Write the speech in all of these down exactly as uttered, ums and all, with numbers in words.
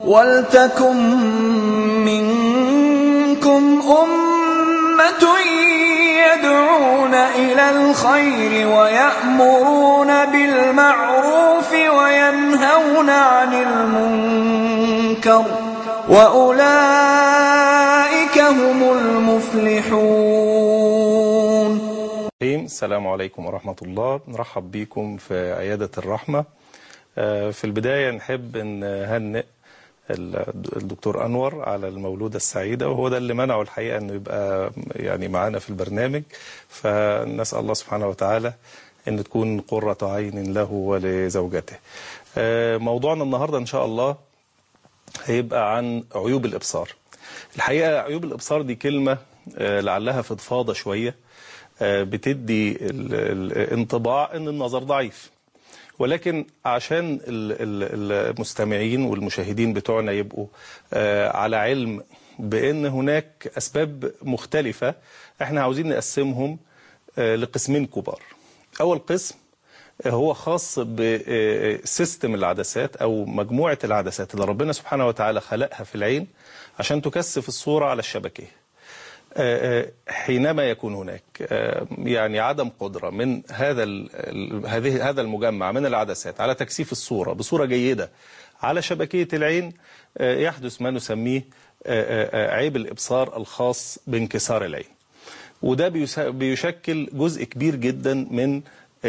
وَلْتَكُن مِّنكُمْ أُمَّةٌ يَدْعُونَ إِلَى الْخَيْرِ وَيَأْمُرُونَ بِالْمَعْرُوفِ وَيَنْهَوْنَ عَنِ الْمُنكَرِ وَأُولَئِكَ هُمُ الْمُفْلِحُونَ. السلام عليكم ورحمة الله. نرحب بكم في عيادة الرحمة. في البداية نحب أن نهنئ الدكتور أنور على المولودة السعيدة، وهو ده اللي منعه الحقيقة أنه يبقى يعني معانا في البرنامج، فنسأل الله سبحانه وتعالى أن تكون قرة عين له ولزوجته. موضوعنا النهاردة إن شاء الله هيبقى عن عيوب الإبصار. الحقيقة عيوب الإبصار دي كلمة لعلها فضفاضة شوية، بتدي الانطباع أن النظر ضعيف، ولكن عشان المستمعين والمشاهدين بتوعنا يبقوا على علم بأن هناك أسباب مختلفة، احنا عاوزين نقسمهم لقسمين كبار. أول قسم هو خاص بسيستم العدسات أو مجموعة العدسات اللي ربنا سبحانه وتعالى خلقها في العين عشان تكثف الصورة على الشبكية. حينما يكون هناك يعني عدم قدرة من هذا هذه هذا المجمع من العدسات على تكثيف الصورة بصورة جيدة على شبكية العين، يحدث ما نسميه عيب الإبصار الخاص بانكسار العين، وده بيشكل جزء كبير جدا من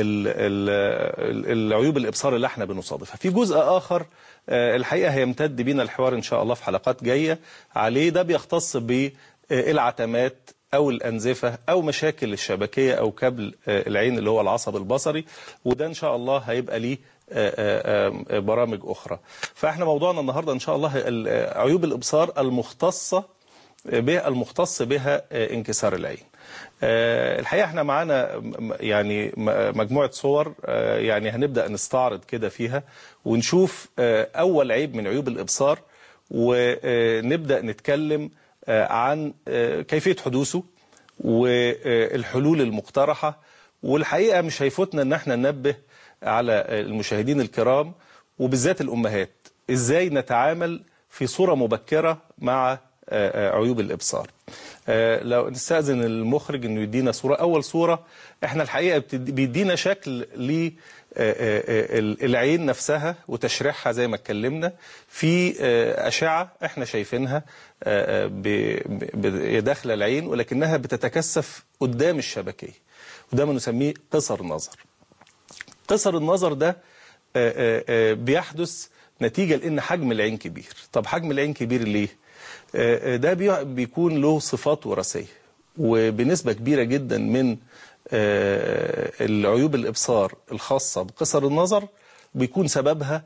العيوب الإبصار اللي احنا بنصادفها. في جزء آخر الحقيقة هيمتد بينا الحوار إن شاء الله في حلقات جاية عليه، ده بيختص ب العتمات أو الأنزفة أو مشاكل الشبكية أو كبل العين اللي هو العصب البصري، وده إن شاء الله هيبقى ليه برامج أخرى. فإحنا موضوعنا النهاردة إن شاء الله عيوب الإبصار المختصة بها المختص بها انكسار العين. الحقيقة احنا معانا يعني مجموعة صور، يعني هنبدأ نستعرض كده فيها ونشوف أول عيب من عيوب الإبصار، ونبدأ نتكلم عن كيفية حدوثه والحلول المقترحة. والحقيقة مش هيفوتنا ان احنا ننبه على المشاهدين الكرام وبالذات الأمهات ازاي نتعامل في صورة مبكرة مع عيوب الإبصار. لو نستأذن المخرج انه يدينا صورة. اول صورة احنا الحقيقة بيدينا شكل للعين نفسها وتشريحها زي ما اتكلمنا في أشعة احنا شايفينها داخل العين، ولكنها بتتكثف قدام الشبكية، وده ما نسميه قصر نظر. قصر النظر ده بيحدث نتيجة لأن حجم العين كبير. طب حجم العين كبير ليه؟ ده بيكون له صفات وراثية، وبنسبة كبيرة جدا من العيوب الإبصار الخاصة بقصر النظر بيكون سببها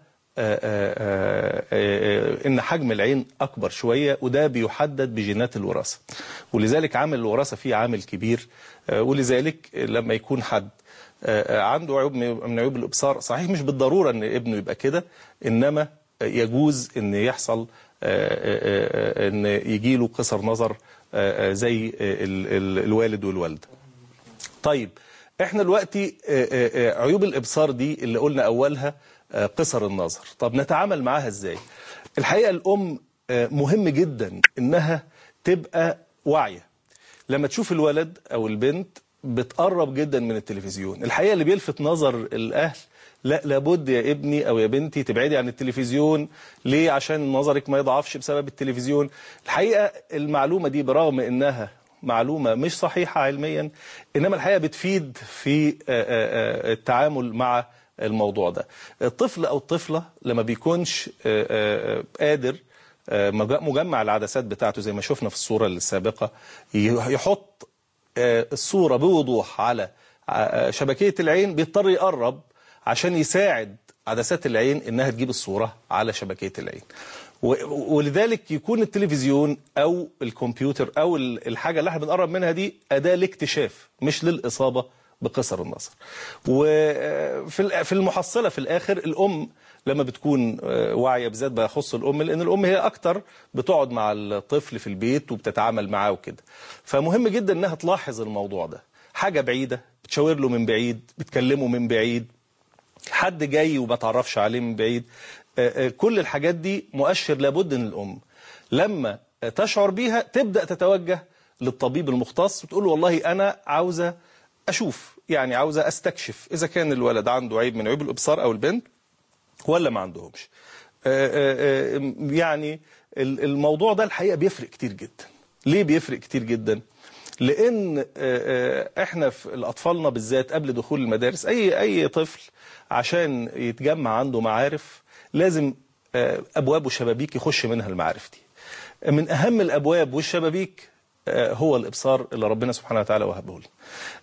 إن حجم العين أكبر شوية، وده بيحدد بجينات الوراثة، ولذلك عامل الوراثة فيه عامل كبير. ولذلك لما يكون حد عنده عيوب من عيوب الإبصار، صحيح مش بالضرورة إن ابنه يبقى كده، إنما يجوز إن يحصل إن يجيله قصر نظر زي الوالد والوالدة. طيب احنا دلوقتي عيوب الإبصار دي اللي قلنا أولها قصر النظر، طب نتعامل معاها ازاي؟ الحقيقة الأم مهم جدا إنها تبقى واعية. لما تشوف الولد أو البنت بتقرب جدا من التلفزيون، الحقيقة اللي بيلفت نظر الأهل، لا لابد يا ابني أو يا بنتي تبعدي عن التلفزيون. ليه؟ عشان نظرك ما يضعفش بسبب التلفزيون. الحقيقة المعلومة دي برغم إنها معلومة مش صحيحة علميا، إنما الحقيقة بتفيد في التعامل مع الموضوع ده. الطفل أو الطفلة لما بيكونش قادر مجمع العدسات بتاعته زي ما شفنا في الصورة السابقة، يحط الصورة بوضوح على شبكية العين، بيضطر يقرب عشان يساعد عدسات العين إنها تجيب الصورة على شبكية العين. ولذلك يكون التلفزيون أو الكمبيوتر أو الحاجة اللي احنا بنقرب منها دي أداة لاكتشاف مش للإصابة بقصر النظر. وفي المحصلة في الآخر الأم لما بتكون واعية، بالذات بيخص الأم لأن الأم هي أكتر بتقعد مع الطفل في البيت وبتتعامل معاه وكده، فمهم جدا إنها تلاحظ الموضوع ده. حاجة بعيدة بتشاور له من بعيد، بتكلمه من بعيد، حد جاي وما تعرفش عليه من بعيد، كل الحاجات دي مؤشر لابد ان الام لما تشعر بيها تبدأ تتوجه للطبيب المختص وتقول له والله انا عاوزة اشوف، يعني عاوزة استكشف اذا كان الولد عنده عيب من عيوب الابصار او البنت ولا ما عندهمش. يعني الموضوع ده الحقيقة بيفرق كتير جدا. ليه بيفرق كتير جدا؟ لان احنا في الاطفالنا بالذات قبل دخول المدارس، اي اي طفل عشان يتجمع عنده معارف لازم ابواب وشبابيك يخش منها المعارف دي. من اهم الابواب والشبابيك هو الابصار اللي ربنا سبحانه وتعالى وهبه لنا.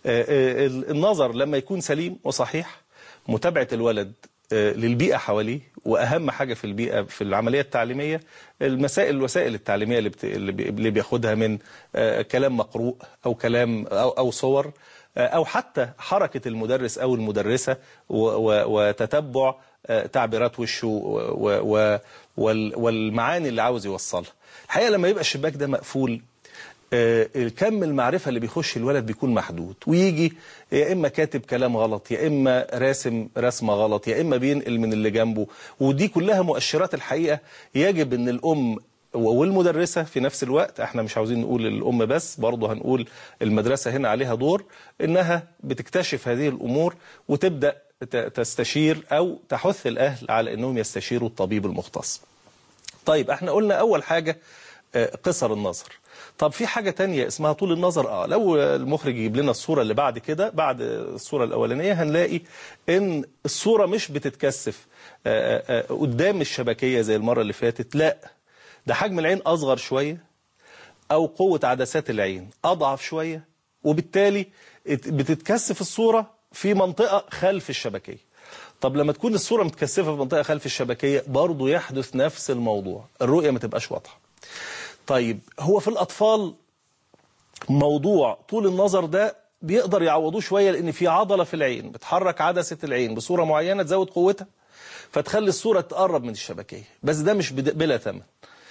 النظر لما يكون سليم وصحيح، متابعة الولد للبيئة حواليه، وأهم حاجة في البيئة في العملية التعليمية المسائل الوسائل التعليمية اللي, بت... اللي بياخدها من كلام مقروء أو كلام أو, أو صور أو حتى حركة المدرس أو المدرسة و... و... وتتبع تعبيرات وشه و... و... والمعاني اللي عاوز يوصلها. الحقيقة لما يبقى الشباك ده مقفول، كم المعرفة اللي بيخش الولد بيكون محدود، ويجي يا إما كاتب كلام غلط، يا إما راسم رسمة غلط، يا إما بينقل من اللي جنبه. ودي كلها مؤشرات الحقيقة يجب أن الأم والمدرسة في نفس الوقت، احنا مش عاوزين نقول الأم بس، برضه هنقول المدرسة هنا عليها دور، إنها بتكتشف هذه الأمور وتبدأ تستشير أو تحث الأهل على أنهم يستشيروا الطبيب المختص. طيب احنا قلنا أول حاجة قصر النظر. طب في حاجة تانية اسمها طول النظر. اه لو المخرج يجيب لنا الصورة اللي بعد كده، بعد الصورة الأولانية، هنلاقي ان الصورة مش بتتكثف آآ آآ قدام الشبكية زي المرة اللي فاتت، لا ده حجم العين أصغر شوية أو قوة عدسات العين أضعف شوية، وبالتالي بتتكثف الصورة في منطقة خلف الشبكية. طب لما تكون الصورة متكثفة في منطقة خلف الشبكية برضو يحدث نفس الموضوع، الرؤية ما تبقاش واضحة. طيب هو في الأطفال موضوع طول النظر ده بيقدر يعوضوه شوية، لأن في عضلة في العين بتحرك عدسة العين بصورة معينة تزود قوتها فتخلي الصورة تقرب من الشبكية، بس ده مش بلا ثمن.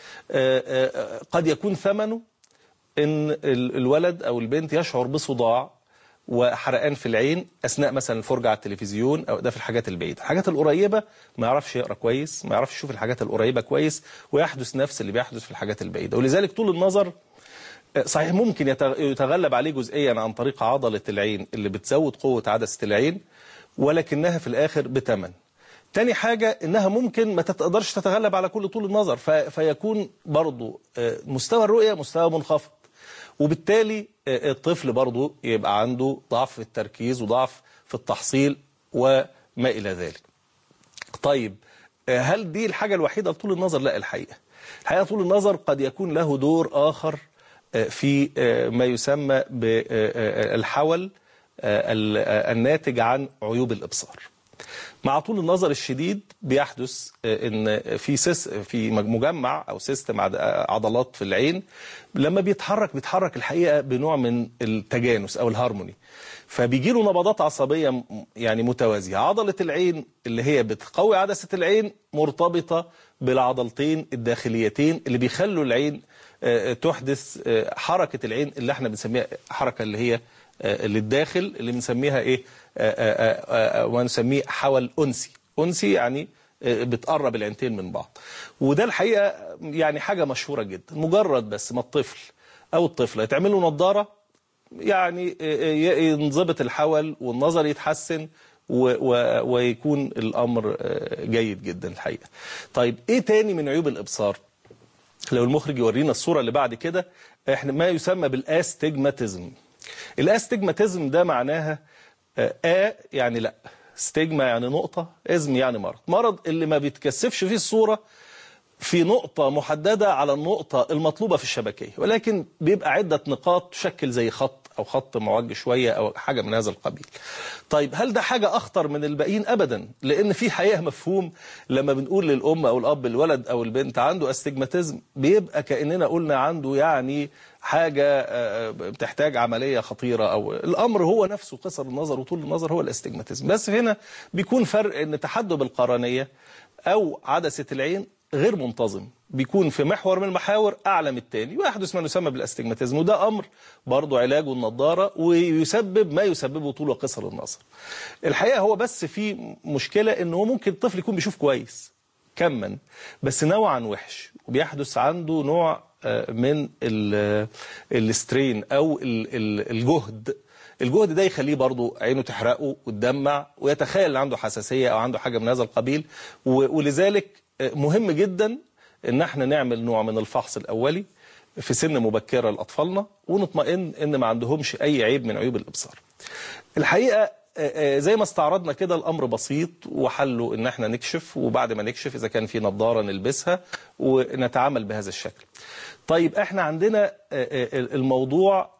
قد يكون ثمنه إن الولد أو البنت يشعر بصداع وحرقان في العين أثناء مثلا الفرجة على التلفزيون، أو ده في الحاجات البعيدة. الحاجات القريبة ما يعرفش يقرأ كويس، ما يعرفش يشوف الحاجات القريبة كويس، ويحدث نفس اللي بيحدث في الحاجات البعيدة. ولذلك طول النظر صحيح ممكن يتغلب عليه جزئيا عن طريق عضلة العين اللي بتزود قوة عدسة العين، ولكنها في الآخر بتمن. تاني حاجة إنها ممكن ما تقدرش تتغلب على كل طول النظر، فيكون برضو مستوى الرؤية مستوى منخفض، وبالتالي الطفل برضو يبقى عنده ضعف في التركيز وضعف في التحصيل وما إلى ذلك. طيب هل دي الحاجة الوحيدة لطول النظر؟ لا، الحقيقة الحقيقة طول النظر قد يكون له دور آخر في ما يسمى بالحول الناتج عن عيوب الإبصار. مع طول النظر الشديد بيحدث ان في سيس في مجمع او سيستم عضلات في العين لما بيتحرك بيتحرك الحقيقه بنوع من التجانس او الهارموني، فبيجي له نبضات عصبيه يعني متوازيه. عضله العين اللي هي بتقوي عدسه العين مرتبطه بالعضلتين الداخليتين اللي بيخلوا العين تحدث حركه العين اللي احنا بنسميها حركه اللي هي للداخل اللي بنسميها ايه ونسميه حول أنسي. أنسي يعني بتقرب العينتين من بعض، وده الحقيقة يعني حاجة مشهورة جدا. مجرد بس ما الطفل أو الطفلة يتعمل له نظارة يعني ينضبط الحول والنظر يتحسن ويكون الأمر جيد جدا الحقيقة. طيب إيه تاني من عيوب الإبصار؟ لو المخرج يورينا الصورة اللي بعد كده، احنا ما يسمى بالأستجماتيزم. الأستجماتيزم ده معناها آ يعني لا، ستيجما يعني نقطة، إزم يعني مرض. مرض اللي ما بيتكثفش فيه الصورة في نقطة محددة على النقطة المطلوبة في الشبكية، ولكن بيبقى عدة نقاط تشكل زي خط أو خط معوج شوية أو حاجة من هذا القبيل. طيب هل ده حاجة أخطر من الباقيين؟ أبدا، لأن في حقيقة مفهوم لما بنقول للأم أو الأب الولد أو البنت عنده أستجماتيزم بيبقى كأننا قلنا عنده يعني حاجة بتحتاج عملية خطيرة، أو الأمر هو نفسه قصر النظر وطول النظر هو الاستجماتيزم. بس هنا بيكون فرق إن تحدب القرنية أو عدسة العين غير منتظم، بيكون في محور من المحاور أعلى من التاني ويحدث ما يسمى بالاستجماتيزم، وده أمر برضو علاجه النضارة ويسبب ما يسببه طول وقصر النظر. الحقيقة هو بس في مشكلة إنه ممكن الطفل يكون بيشوف كويس كما بس نوعا وحش، وبيحدث عنده نوع من السترين او الجهد. الجهد ده يخليه برضو عينه تحرقه وتدمع ويتخيل ان عنده حساسية او عنده حاجة من هذا القبيل. ولذلك مهم جدا ان احنا نعمل نوع من الفحص الاولي في سن مبكرة لأطفالنا ونطمئن ان ما عندهمش اي عيب من عيوب الابصار. الحقيقة زي ما استعرضنا كده الامر بسيط، وحله ان احنا نكشف، وبعد ما نكشف اذا كان في نظارة نلبسها ونتعامل بهذا الشكل. طيب احنا عندنا الموضوع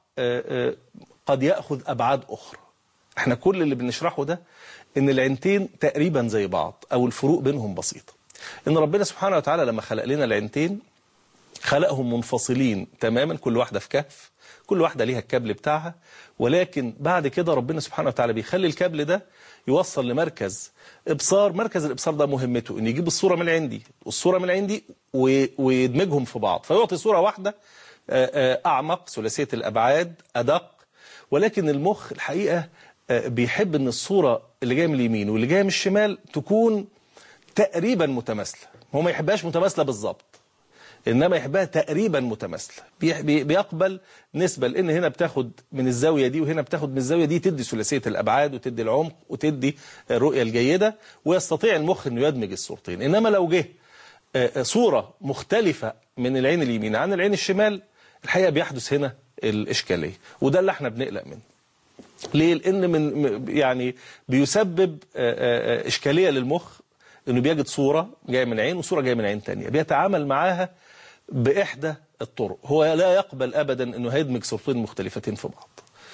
قد يأخذ ابعاد اخرى. احنا كل اللي بنشرحه ده ان العينتين تقريبا زي بعض او الفروق بينهم بسيطة. ان ربنا سبحانه وتعالى لما خلق لنا العينتين خلقهم منفصلين تماما، كل واحدة في كهف، كل واحدة ليها الكابل بتاعها، ولكن بعد كده ربنا سبحانه وتعالى بيخلي الكابل ده يوصل لمركز إبصار. مركز الإبصار ده مهمته إن يجيب الصورة من عندي والصورة من عندي ويدمجهم في بعض فيعطي صورة واحدة أعمق، ثلاثية الأبعاد، أدق. ولكن المخ الحقيقة بيحب إن الصورة اللي جاية من اليمين واللي جاية من الشمال تكون تقريبا متماثلة. هو ما يحبهاش متماثلة بالظبط، إنما يحبها تقريبا متماثلة. بيقبل نسبة، لأن هنا بتاخد من الزاوية دي وهنا بتاخد من الزاوية دي، تدي ثلاثية الأبعاد وتدي العمق وتدي الرؤية الجيدة، ويستطيع المخ أنه يدمج الصورتين. إنما لو جه صورة مختلفة من العين اليمين عن العين الشمال، الحقيقة بيحدث هنا الإشكالية، وده اللي احنا بنقلق منه. ليه؟ لأن من يعني بيسبب إشكالية للمخ انه بيجد صورة جاية من عين وصورة جاية من عين تانية، بيتعامل معاها بإحدى الطرق. هو لا يقبل أبدا انه هيدمج صورتين مختلفتين في بعض،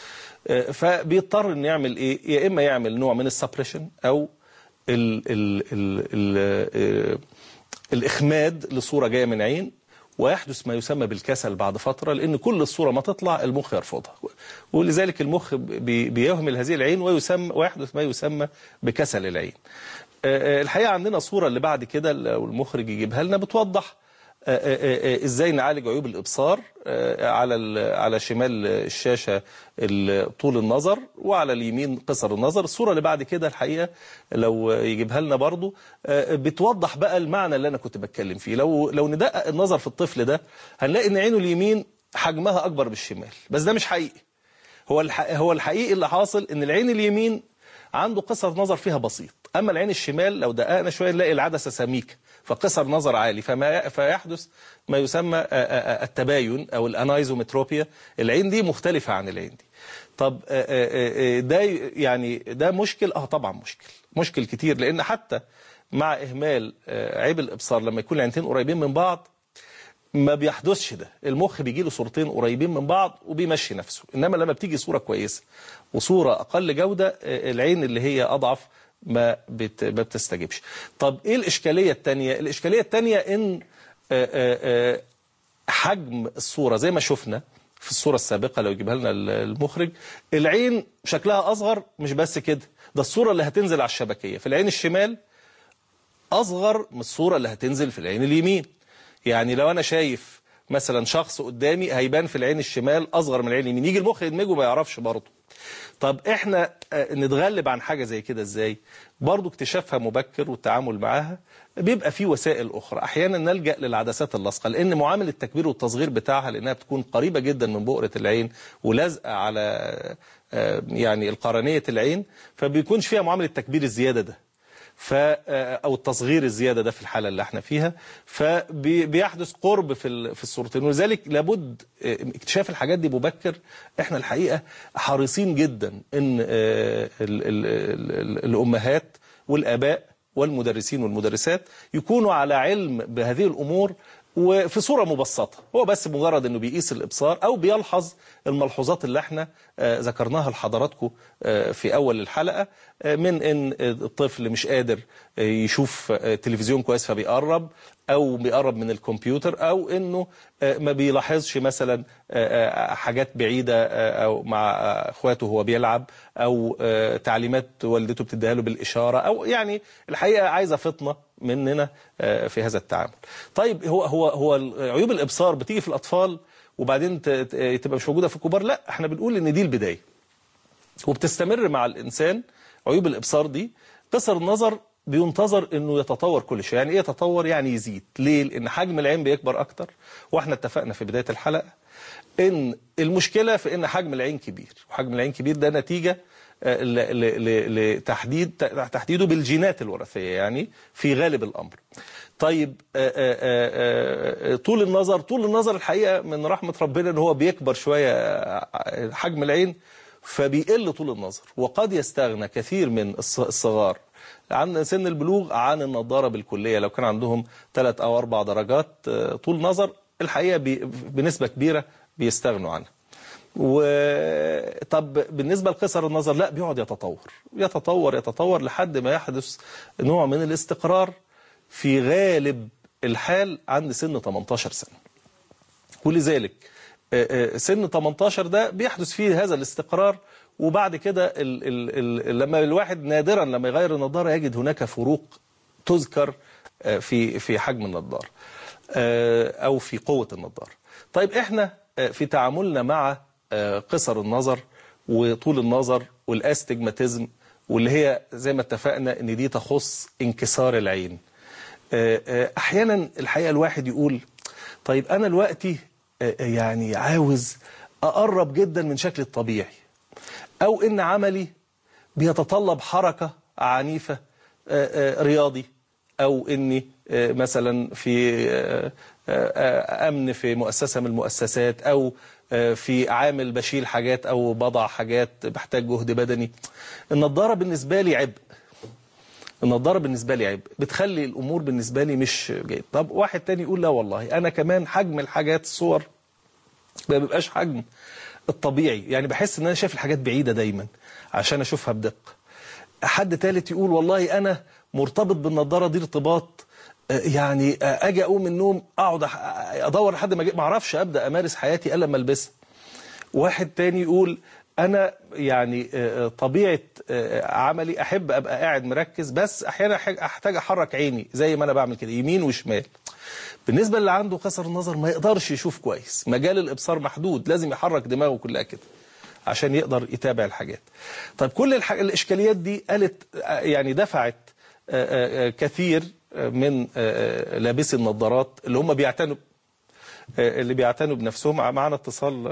فبيضطر انه يعمل ايه؟ يا اما يعمل نوع من السبريشن او ال ال ال ال الإخماد لصورة جاية من عين، ويحدث ما يسمى بالكسل بعد فترة، لأن كل الصورة ما تطلع المخ يرفضها، ولذلك المخ بيهمل هذه العين ويسمى ويحدث ما يسمى بكسل العين. الحقيقة عندنا صورة اللي بعد كده المخرج يجيبها لنا بتوضح ازاي نعالج عيوب الابصار. على على شمال الشاشة طول النظر، وعلى اليمين قصر النظر. الصورة اللي بعد كده الحقيقة لو يجيبها لنا برضو بتوضح بقى المعنى اللي انا كنت بتكلم فيه. لو لو ندقق النظر في الطفل ده هنلاقي ان عينه اليمين حجمها اكبر بالشمال، بس ده مش حقيقي. هو هو الحقيقي اللي حاصل ان العين اليمين عنده قصر نظر فيها بسيط، اما العين الشمال لو دققنا شويه نلاقي العدسه سميكه فقصر نظر عالي، فما فيحدث ما يسمى التباين او الانايزومتروبيا. العين دي مختلفه عن العين دي. طب ده يعني ده مشكل؟ اه طبعا مشكل، مشكل كتير، لان حتى مع اهمال عيب الابصار لما يكون العينتين قريبين من بعض ما بيحدثش ده. المخ بيجي له صورتين قريبين من بعض وبيمشي نفسه، انما لما بتيجي صوره كويسه وصوره اقل جوده العين اللي هي اضعف ما بت ما بتستجيبش. طب ايه الاشكاليه الثانيه؟ الاشكاليه الثانيه ان حجم الصوره زي ما شفنا في الصوره السابقه لو يجيبها لنا المخرج، العين شكلها اصغر. مش بس كده، ده الصوره اللي هتنزل على الشبكيه في العين الشمال اصغر من الصوره اللي هتنزل في العين اليمين. يعني لو انا شايف مثلا شخص قدامي هيبان في العين الشمال اصغر من العين اليمين، يجي المخ يدمجه ما يعرفش برضه. طب احنا نتغلب عن حاجة زي كده ازاي؟ برضو اكتشافها مبكر والتعامل معاها بيبقى فيه وسائل اخرى. احيانا نلجأ للعدسات اللاصقة، لان معامل التكبير والتصغير بتاعها لانها بتكون قريبة جدا من بؤرة العين ولازقة على يعني القرنية العين، فبيكونش فيها معامل التكبير الزيادة ده ف او التصغير الزياده ده في الحاله اللي احنا فيها، فبيحدث قرب في في الصورتين. ولذلك لابد اكتشاف الحاجات دي مبكر. احنا الحقيقه حريصين جدا ان الامهات والاباء والمدرسين والمدرسات يكونوا على علم بهذه الامور وفي صورة مبسطة. هو بس مجرد انه بيقيس الابصار او بيلحظ الملحوظات اللي احنا ذكرناها لحضراتكم في اول الحلقة، من ان الطفل مش قادر يشوف تلفزيون كويس فبيقرب، او بيقرب من الكمبيوتر، او انه ما بيلاحظش مثلا حاجات بعيدة او مع اخواته وهو بيلعب، او تعليمات والدته بتديها له بالاشارة، او يعني الحقيقة عايزة فطنة مننا في هذا التعامل. طيب هو هو هو عيوب الابصار بتيجي في الاطفال وبعدين تبقى مش موجودة في الكبار؟ لا، احنا بنقول ان دي البداية وبتستمر مع الانسان. عيوب الابصار دي قصر النظر بينتظر انه يتطور كل شيء. يعني ايه يتطور؟ يعني يزيد. ليه؟ لان حجم العين بيكبر اكتر، واحنا اتفقنا في بداية الحلقة ان المشكلة في ان حجم العين كبير، وحجم العين كبير ده نتيجة لتحديد تحديده بالجينات الوراثية يعني في غالب الامر. طيب آآ آآ طول النظر طول النظر الحقيقة من رحمة ربنا ان هو بيكبر شوية حجم العين، فبيقل طول النظر، وقد يستغنى كثير من الصغار عن سن البلوغ عن النضارة بالكلية لو كان عندهم ثلاث أو أربع درجات طول نظر. الحقيقة بنسبة كبيرة بيستغنوا عنها. وطب بالنسبة لقصر النظر لا، بيقعد يتطور يتطور يتطور لحد ما يحدث نوع من الاستقرار في غالب الحال عند سن ثمانية عشر سنة. ولذلك سن ثمانية عشر ده بيحدث فيه هذا الاستقرار، وبعد كده ال ال ال لما الواحد نادرا لما يغير النظارة يجد هناك فروق تذكر في في حجم النظارة أو في قوة النظارة. طيب احنا في تعاملنا مع قصر النظر وطول النظر والاستجماتيزم، واللي هي زي ما اتفقنا ان دي تخص انكسار العين، احيانا الحقيقة الواحد يقول طيب انا دلوقتي يعني عاوز اقرب جدا من شكل الطبيعي، او ان عملي بيتطلب حركة عنيفة رياضي، او اني مثلا في امن في مؤسسة من المؤسسات، او في عامل بشيل حاجات او بضع حاجات بحتاج جهد بدني. النضارة بالنسبة لي عبء، النضارة بالنسبة لي عبء، بتخلي الامور بالنسبة لي مش جيد. طب واحد تاني يقول لا والله انا كمان حجم الحاجات الصور ما بيبقاش حجم الطبيعي، يعني بحس ان انا شايف الحاجات بعيدة دايما عشان اشوفها بدقة. حد ثالث يقول والله انا مرتبط بالنضارة دي ارتباط يعني اجي اقوم من النوم اقعد ادور لحد ما ما اعرفش ابدا امارس حياتي الا لما البسها. واحد تاني يقول انا يعني طبيعة عملي احب ابقى قاعد مركز، بس احيانا احتاج احرك عيني زي ما انا بعمل كده يمين وشمال. بالنسبة اللي عنده قصر النظر ما يقدرش يشوف كويس، مجال الابصار محدود، لازم يحرك دماغه كلها كده عشان يقدر يتابع الحاجات. طيب كل الاشكاليات دي قالت يعني دفعت كثير من لابسي النظارات اللي هم بيعتنوا اللي بيعتنوا بنفسهم. معنا اتصال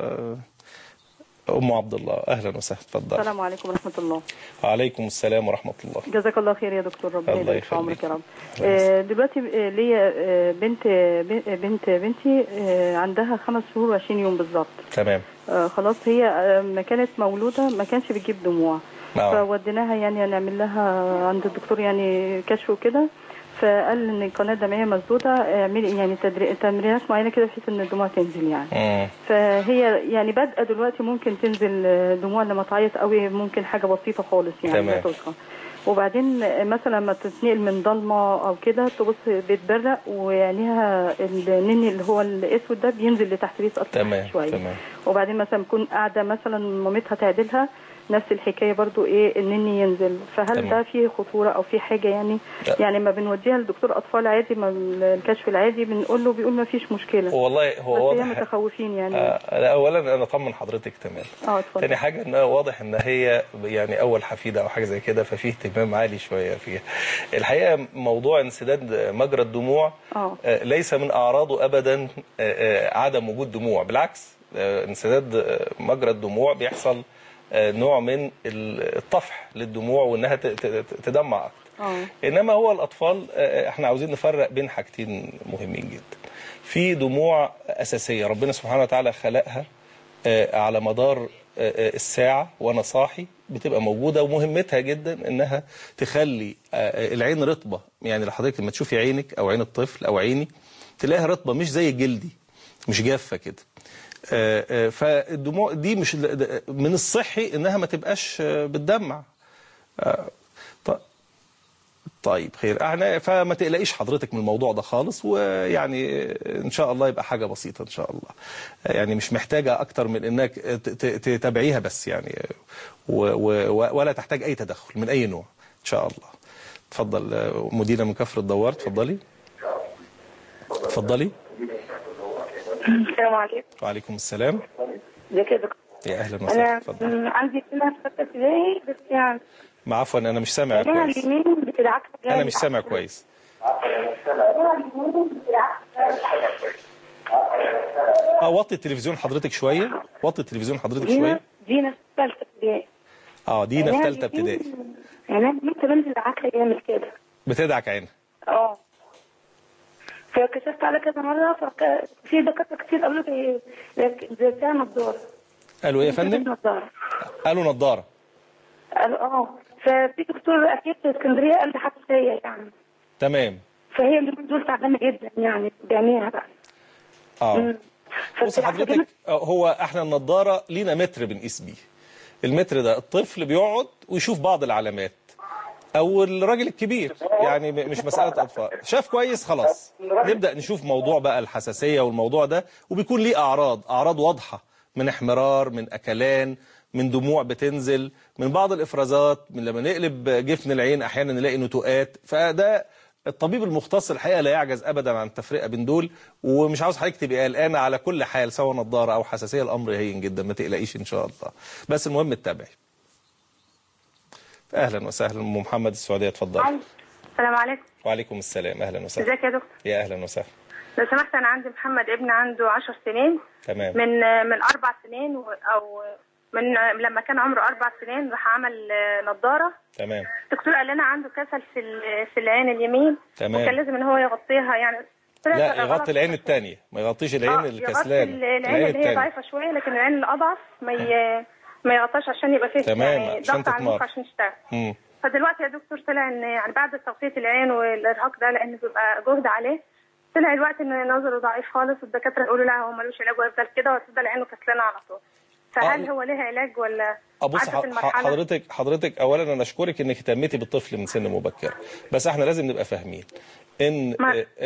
ام عبد الله، اهلا وسهلا، اتفضل. السلام عليكم ورحمه الله. وعليكم السلام ورحمه الله. جزاك الله خير يا دكتور، ربنا الله يبارك في عمرك يا رب. آه دلوقتي ليا بنت بنت بنتي عندها خمس شهور وعشرين يوم بالظبط. تمام. آه خلاص هي ما كانت مولوده ما كانش بتجيب دموع، فوديناها يعني نعمل لها عند الدكتور يعني كشف وكده، فقال ان القناه الدمعيه مسدوده، اعملي يعني تمرينات معينه كده بحيث ان الدموع تنزل يعني. مم. فهي يعني بادئه دلوقتي ممكن تنزل دموع لما تعيط قوي، ممكن حاجه بسيطه خالص يعني لا تذكر. وبعدين مثلا لما تتنقل من ضلمه او كده تبص بتبرق وعينيها النني اللي هو الاسود ده بينزل لتحت بيسقط شويه. تمام. وبعدين مثلا بتكون قاعده مثلا مامتها تعدلها نفس الحكايه برضو ايه النني ينزل. فهل تمام. ده فيه خطوره او فيه حاجه يعني؟ لا. يعني ما بنوديها لدكتور اطفال عادي، ما الكشف العادي بنقول له بيقول ما فيش مشكله. والله هو واضح متخوفين يعني. آه اولا انا اطمن حضرتك تمام. اه اتفضل. ثاني حاجه ان واضح ان هي يعني اول حفيده او حاجه زي كده، ففيه اهتمام عالي شويه فيها. الحقيقه موضوع انسداد مجرى الدموع آه. آه ليس من اعراضه ابدا آه عدم وجود دموع، بالعكس آه انسداد مجرى الدموع بيحصل نوع من الطفح للدموع وانها تدمع اكتر. أوه. انما هو الاطفال احنا عاوزين نفرق بين حاجتين مهمين جدا. في دموع اساسيه ربنا سبحانه وتعالى خلقها على مدار الساعه وانا صاحي، بتبقى موجوده ومهمتها جدا انها تخلي العين رطبه. يعني لحضرتك لما تشوفي عينك او عين الطفل او عيني تلاقيها رطبه، مش زي الجلدي، مش جافه كده. فالدموع دي مش من الصحي انها ما تبقاش بتدمع. طيب خير، احنا فما تقلقيش حضرتك من الموضوع ده خالص، ويعني ان شاء الله يبقى حاجه بسيطه ان شاء الله، يعني مش محتاجه اكتر من انك تتابعيها بس يعني، ولا تحتاج اي تدخل من اي نوع ان شاء الله. اتفضل مديره من كفر الدوار، اتفضلي اتفضلي. السلام عليكم. وعليكم السلام. ازيك يا دكتور؟ يا اهلا وسهلا. انا عندي سنه في ثالثه ابتدائي بس يعني ما عفوا انا مش سامع كويس. اليمين انا مش سامع كويس. اه وطي التلفزيون حضرتك شويه، وطي التلفزيون حضرتك شويه. دينا في ثالثه ابتدائي. اه دينا في ثالثه ابتدائي. يعني انا كنت بنزل عقلي يعمل كده. بتدعك عينها. اه فكشفت على كذا مره، ففي دكاتره كتير قالوا لي زي بتاع نضاره. قالوا ايه يا فندم؟ نضاره. قالوا نضاره. قالوا اه ففي دكتور اكيد في اسكندريه قال لي حساسيه يعني. تمام. فهي اللي دول تعبانه جدا يعني بعينيها بقى. اه بص حضرتك، هو احنا النضاره لينا متر بنقيس بيه. المتر ده الطفل بيقعد ويشوف بعض العلامات، او الراجل الكبير، يعني مش مساله اطفال. شاف كويس خلاص نبدا نشوف موضوع بقى الحساسيه والموضوع ده، وبيكون ليه اعراض اعراض واضحه، من احمرار، من اكلان، من دموع بتنزل، من بعض الافرازات، من لما نقلب جفن العين احيانا نلاقي نتوءات. فده الطبيب المختص الحقيقه لا يعجز ابدا عن التفرقه بين دول، ومش عاوز حضرتك تبقى قلقانه على كل حال، سواء نضاره او حساسيه الامر هين جدا، ما تقلقيش ان شاء الله، بس المهم تتابعي. اهلا وسهلا ام محمد السعوديه، اتفضلي. السلام عليكم. وعليكم السلام، اهلا وسهلا. ازيك يا دكتور؟ يا اهلا وسهلا. لو سمحت انا عندي محمد ابن عنده عشر سنين. تمام. من من اربع سنين او من لما كان عمره اربع سنين راح عمل نظاره. تمام. الدكتور قال لنا عنده كسل في في العين اليمين. تمام. وكان لازم ان هو يغطيها يعني. لا يغطي العين الثانيه، ما يغطيش العين آه الكسلانه. يغطي العين اللي هي ضعيفه شويه، لكن العين الاضعف ما ي... ما يغطاش عشان يبقى فيه تمام. يعني عشان ضغط على المخ عشان يشتغل. امم فدلوقتي يا دكتور طلع ان يعني بعد تغطيه العين والارهاق ده، لان بيبقى جهد عليه، طلع الوقت ان نظره ضعيف خالص، والدكاتره يقولوا لا هو ملوش علاج ويفضل كده وتفضل عينه كسلانه على طول. فهل آه. هو ليه علاج ولا بص حضرتك حضرتك اولا انا اشكرك انك اهتميتي بالطفل من سن مبكر، بس احنا لازم نبقى فاهمين ان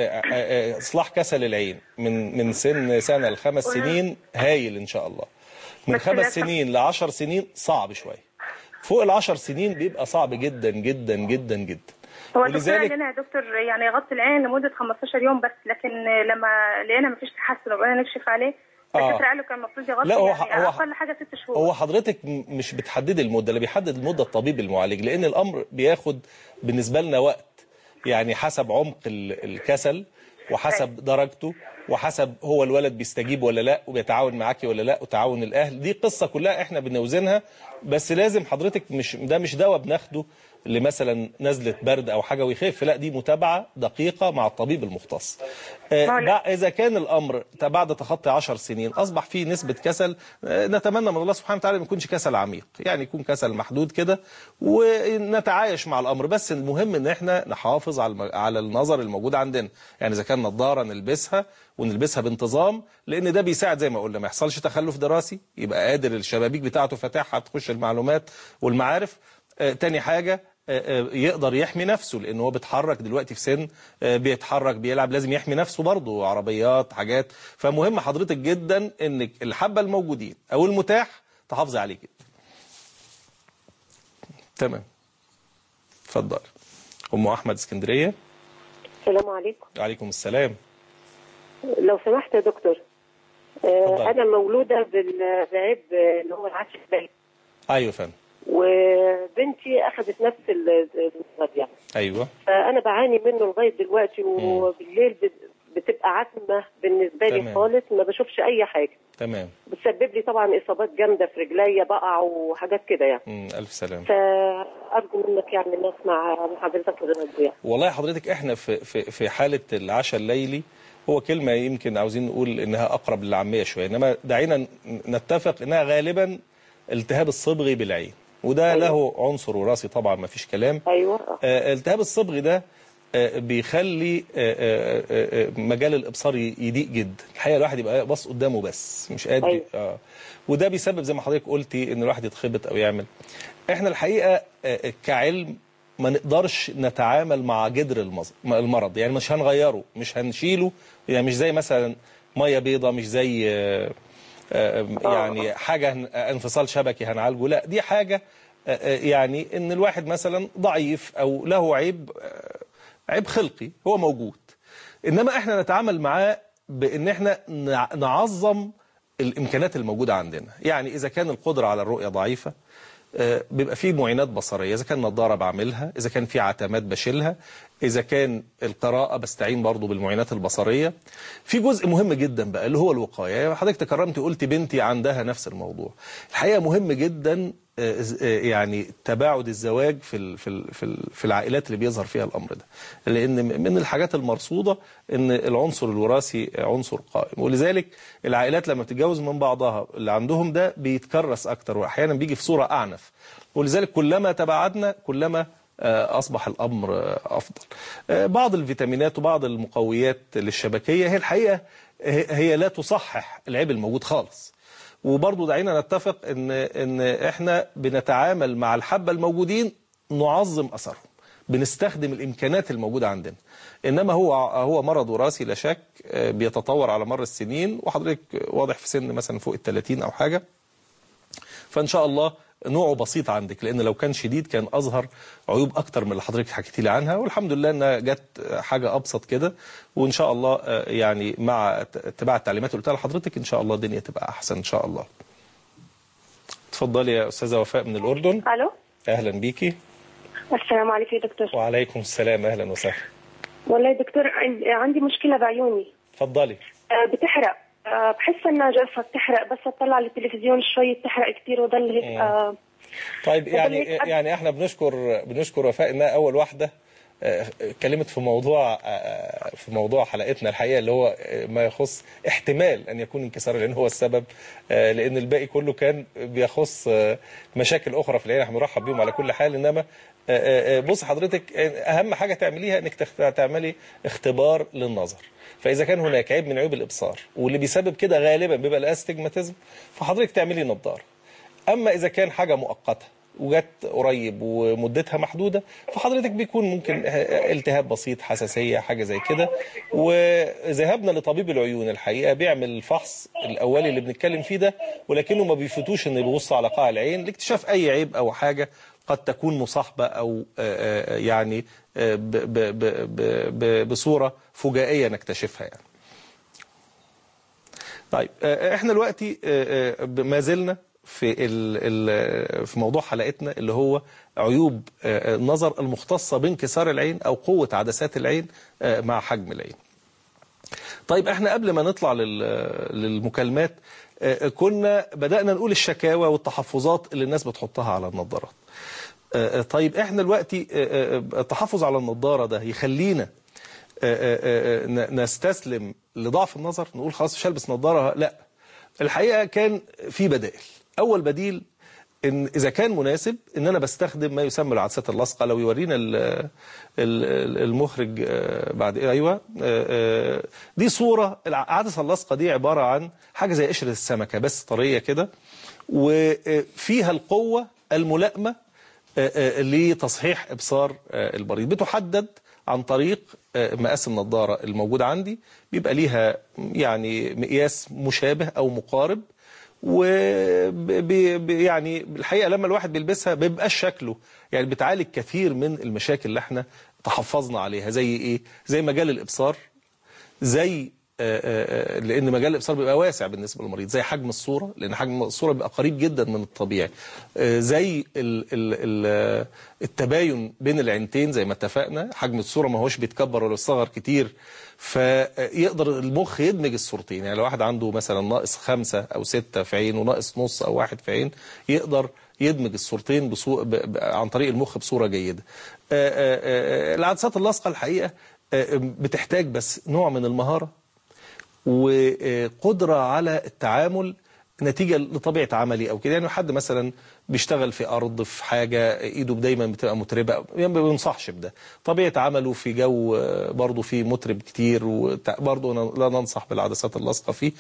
اصلاح كسل العين من من سن سنه لخمس سنين هايل ان شاء الله. من خمس سنين لعشر سنين صعب شويه. فوق العشر سنين بيبقى صعب جدا جدا جدا جدا. هو الدكتور قال لنا يا دكتور يعني يغطي العين لمده خمستاشر يوم بس، لكن لما لقينا مفيش تحسن وبقينا نكشف عليه الدكتور قال له كان المفروض يغطي. لا هو يعني هو اقل حاجه ست شهور. هو حضرتك مش بتحدد المده، اللي بيحدد المده الطبيب المعالج، لان الامر بياخد بالنسبه لنا وقت، يعني حسب عمق الكسل وحسب درجته وحسب هو الولد بيستجيب ولا لا وبيتعاون معاكي ولا لا وتعاون الاهل. دي قصه كلها احنا بنوزنها، بس لازم حضرتك مش ده مش دواء بناخده لمثلا نزله برد او حاجه ويخف، لا دي متابعه دقيقه مع الطبيب المختص. آه اذا كان الامر بعد تخطي عشر سنين اصبح فيه نسبه كسل، آه نتمنى من الله سبحانه وتعالى ما يكونش كسل عميق، يعني يكون كسل محدود كده ونتعايش مع الامر. بس المهم ان احنا نحافظ على على النظر الموجود عندنا، يعني اذا كان نظاره نلبسها ونلبسها بانتظام، لان ده بيساعد زي ما قلنا ما يحصلش تخلف دراسي، يبقى قادر الشبابيك بتاعته فاتحها تخش المعلومات والمعارف. آه تاني حاجه آه يقدر يحمي نفسه، لانه هو بيتحرك دلوقتي في سن آه بيتحرك بيلعب، لازم يحمي نفسه برضه، عربيات حاجات. فمهم حضرتك جدا انك الحبه الموجودين او المتاح تحافظي عليه كده. تمام. اتفضل ام احمد اسكندريه. السلام عليكم. وعليكم السلام. لو سمحت يا دكتور، آه انا مولوده بالعيب اللي هو العش الباين. ايوه فندم. وبنتي اخذت نفس المرض يعني. ايوه. فانا بعاني منه لغايه دلوقتي، وبالليل بتبقى عتمه بالنسبه لي خالص، ما بشوفش اي حاجه. تمام. بتسبب لي طبعا اصابات جامده في رجليا، بقع وحاجات كده يعني. امم الف سلامه. فارجو منك يعني نسمع حضرتك ودنا. والله حضرتك احنا في في في حاله العشاء الليلي، هو كلمه يمكن عاوزين نقول انها اقرب للعاميه شويه، انما دعينا نتفق انها غالبا التهاب الصبغي بالعين، وده أيوة. له عنصر وراثي طبعا ما فيش كلام. ايوه. آه التهاب الصبغي ده آه بيخلي آه آه مجال الابصار يضيق جدا، الحقيقه الواحد يبقى باص قدامه بس مش قادر. أيوة. آه وده بيسبب زي ما حضرتك قلتي ان الواحد يتخبط او يعمل. احنا الحقيقه آه كعلم ما نقدرش نتعامل مع جذر المرض، يعني مش هنغيره مش هنشيله، يعني مش زي مثلا ميه بيضة، مش زي آه يعني حاجة انفصال شبكي هنعالجه، لا دي حاجة يعني ان الواحد مثلا ضعيف او له عيب عيب خلقي هو موجود، انما احنا نتعامل معاه بان احنا نعظم الامكانيات الموجودة عندنا. يعني اذا كان القدرة على الرؤية ضعيفة بيبقى فيه معينات بصرية، إذا كان نظارة بعملها، إذا كان في عتمات بشيلها، إذا كان القراءة بستعين برضو بالمعينات البصرية. في جزء مهم جدا بقى اللي هو الوقاية. حضرتك تكرمتي قلت بنتي عندها نفس الموضوع. الحقيقة مهم جدا يعني تباعد الزواج في في في العائلات اللي بيظهر فيها الأمر ده، لأن من الحاجات المرصودة أن العنصر الوراثي عنصر قائم، ولذلك العائلات لما بتتجوز من بعضها اللي عندهم ده بيتكرس أكتر، وأحيانا بيجي في صورة أعنف، ولذلك كلما تباعدنا كلما أصبح الأمر أفضل. بعض الفيتامينات وبعض المقويات للشبكية هي الحقيقة هي لا تصحح العيب الموجود خالص، وبرضه دعينا نتفق ان ان احنا بنتعامل مع الحبة الموجودين نعظم اثرهم، بنستخدم الامكانات الموجودة عندنا. انما هو هو مرض وراثي لا شك بيتطور على مر السنين، وحضرتك واضح في سن مثلا فوق الثلاثين او حاجة، فان شاء الله نوعه بسيط عندك، لان لو كان شديد كان اظهر عيوب اكتر من اللي حضرتك حكيتي لي عنها، والحمد لله انها جت حاجه ابسط كده، وان شاء الله يعني مع اتباع التعليمات اللي قلتها لحضرتك ان شاء الله الدنيا تبقى احسن ان شاء الله. اتفضلي يا استاذه وفاء من الاردن. الو، اهلا بيكي. السلام عليكم يا دكتور. وعليكم السلام، اهلا وسهلا. والله يا دكتور عندي مشكله بعيوني. اتفضلي. بتحرق، بحس انها جالسه بتحرق، بس اطلع على التلفزيون شوي بتحرق كثير وضل هيك. آه طيب يعني يعني احنا بنشكر بنشكر وفاء انها اول واحده اتكلمت في موضوع في موضوع حلقتنا الحقيقه اللي هو ما يخص احتمال ان يكون انكسار العين هو السبب، لان الباقي كله كان بيخص مشاكل اخرى في العين. احنا بنرحب بيهم على كل حال. انما بص حضرتك اهم حاجه تعمليها انك تعملي اختبار للنظر، فاذا كان هناك عيب من عيوب الابصار واللي بيسبب كده غالبا بيبقى الاستجماتيزم، فحضرتك تعملي نظاره. اما اذا كان حاجه مؤقته وجت قريب ومدتها محدوده، فحضرتك بيكون ممكن التهاب بسيط، حساسيه، حاجه زي كده. وذهبنا لطبيب العيون الحقيقه بيعمل الفحص الاولي اللي بنتكلم فيه ده، ولكنه ما بيفوتوش انه يبص على قاع العين لاكتشاف اي عيب او حاجه قد تكون مصاحبه او يعني بصوره فجائيه نكتشفها يعني. طيب احنا دلوقتي ما زلنا في في موضوع حلقتنا اللي هو عيوب النظر المختصة بانكسار العين أو قوة عدسات العين مع حجم العين. طيب احنا قبل ما نطلع للمكالمات كنا بدأنا نقول الشكاوى والتحفظات اللي الناس بتحطها على النظارات. طيب احنا دلوقتي التحفظ على النظارة ده يخلينا نستسلم لضعف النظر، نقول خلاص مش هلبس نظارة؟ لا، الحقيقة كان في بدائل. أول بديل إن إذا كان مناسب إن أنا بستخدم ما يسمى العدسات اللاصقة. لو يورينا المخرج بعد أيوة دي صورة. العدسة اللاصقة دي عبارة عن حاجة زي قشرة السمكة بس طرية كده، وفيها القوة الملائمة لتصحيح إبصار المريض. بتحدد عن طريق مقاس النظارة الموجود عندي، بيبقى ليها يعني مقياس مشابه أو مقارب، و يعني الحقيقة لما الواحد بيلبسها بيبقاش شكله يعني بتعالج كثير من المشاكل اللي احنا تحفظنا عليها. زي ايه؟ زي مجال الإبصار، زي لأن مجال الإبصار بيبقى واسع بالنسبة للمريض، زي حجم الصورة لأن حجم الصورة بيبقى قريب جدا من الطبيعي، زي ال ال التباين بين العينتين زي ما اتفقنا، حجم الصورة ما هوش بيتكبر ولا يصغر كتير، فيقدر المخ يدمج الصورتين. يعني لو واحد عنده مثلا ناقص خمسة أو ستة في عين وناقص نص أو واحد في عين، يقدر يدمج الصورتين بصو... ب... ب... عن طريق المخ بصورة جيدة. العدسات اللاصقة الحقيقة بتحتاج بس نوع من المهارة وقدرة على التعامل نتيجة لطبيعة عملي أو كده. يعني حد مثلا بيشتغل في أرض في حاجة إيده دايما بتبقى متربة، يعني ما بينصحش بده. طبيعة عمله في جو برضه فيه مترب كتير، وبرضه لا ننصح بالعدسات اللاصقة فيه.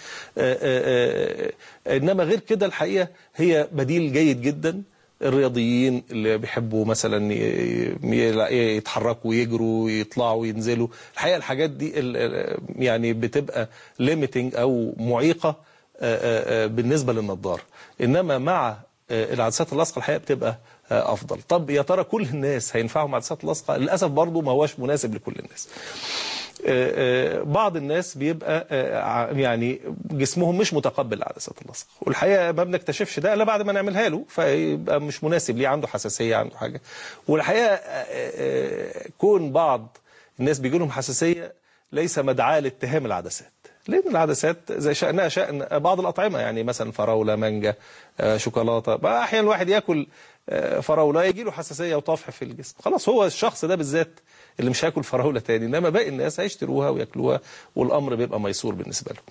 إنما غير كده الحقيقة هي بديل جيد جدا. الرياضيين اللي بيحبوا مثلا يتحركوا ويجروا يطلعوا وينزلوا، الحقيقة الحاجات دي يعني بتبقى ليميتنج أو معيقة بالنسبة للنظارة. إنما مع العدسات اللاصقة الحقيقة بتبقى أفضل. طب يا ترى كل الناس هينفعهم عدسات لاصقة؟ للأسف برضو ما هوش مناسب لكل الناس. بعض الناس بيبقى يعني جسمهم مش متقبل عدسات اللصق، والحقيقه ما بنكتشفش ده الا بعد ما نعملها له، فيبقى مش مناسب ليه، عنده حساسيه، عنده حاجه. والحقيقه كون بعض الناس بيجي لهم حساسيه ليس مدعاه لاتهام العدسات، لان العدسات زي شأنها شأن بعض الاطعمه، يعني مثلا فراوله، مانجا، شوكولاته، احيانا الواحد ياكل فراوله يجي له حساسيه وطفح في الجسم، خلاص هو الشخص ده بالذات اللي مش هياكل فراوله تاني، انما باقي الناس هيشتروها وياكلوها والامر بيبقى ميسور بالنسبه لهم.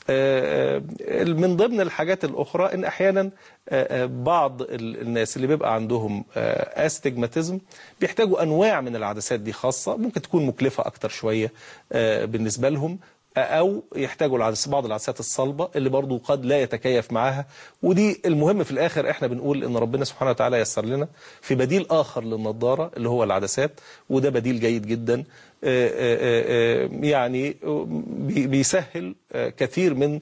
من ضمن الحاجات الاخرى ان احيانا بعض الناس اللي بيبقى عندهم استجماتيزم بيحتاجوا انواع من العدسات دي خاصه، ممكن تكون مكلفه اكتر شويه بالنسبه لهم، او يحتاجوا العدسات بعض العدسات الصلبه اللي برضو قد لا يتكيف معاها. ودي المهم في الاخر احنا بنقول ان ربنا سبحانه وتعالى يسر لنا في بديل اخر للنضاره اللي هو العدسات، وده بديل جيد جدا يعني بيسهل كثير من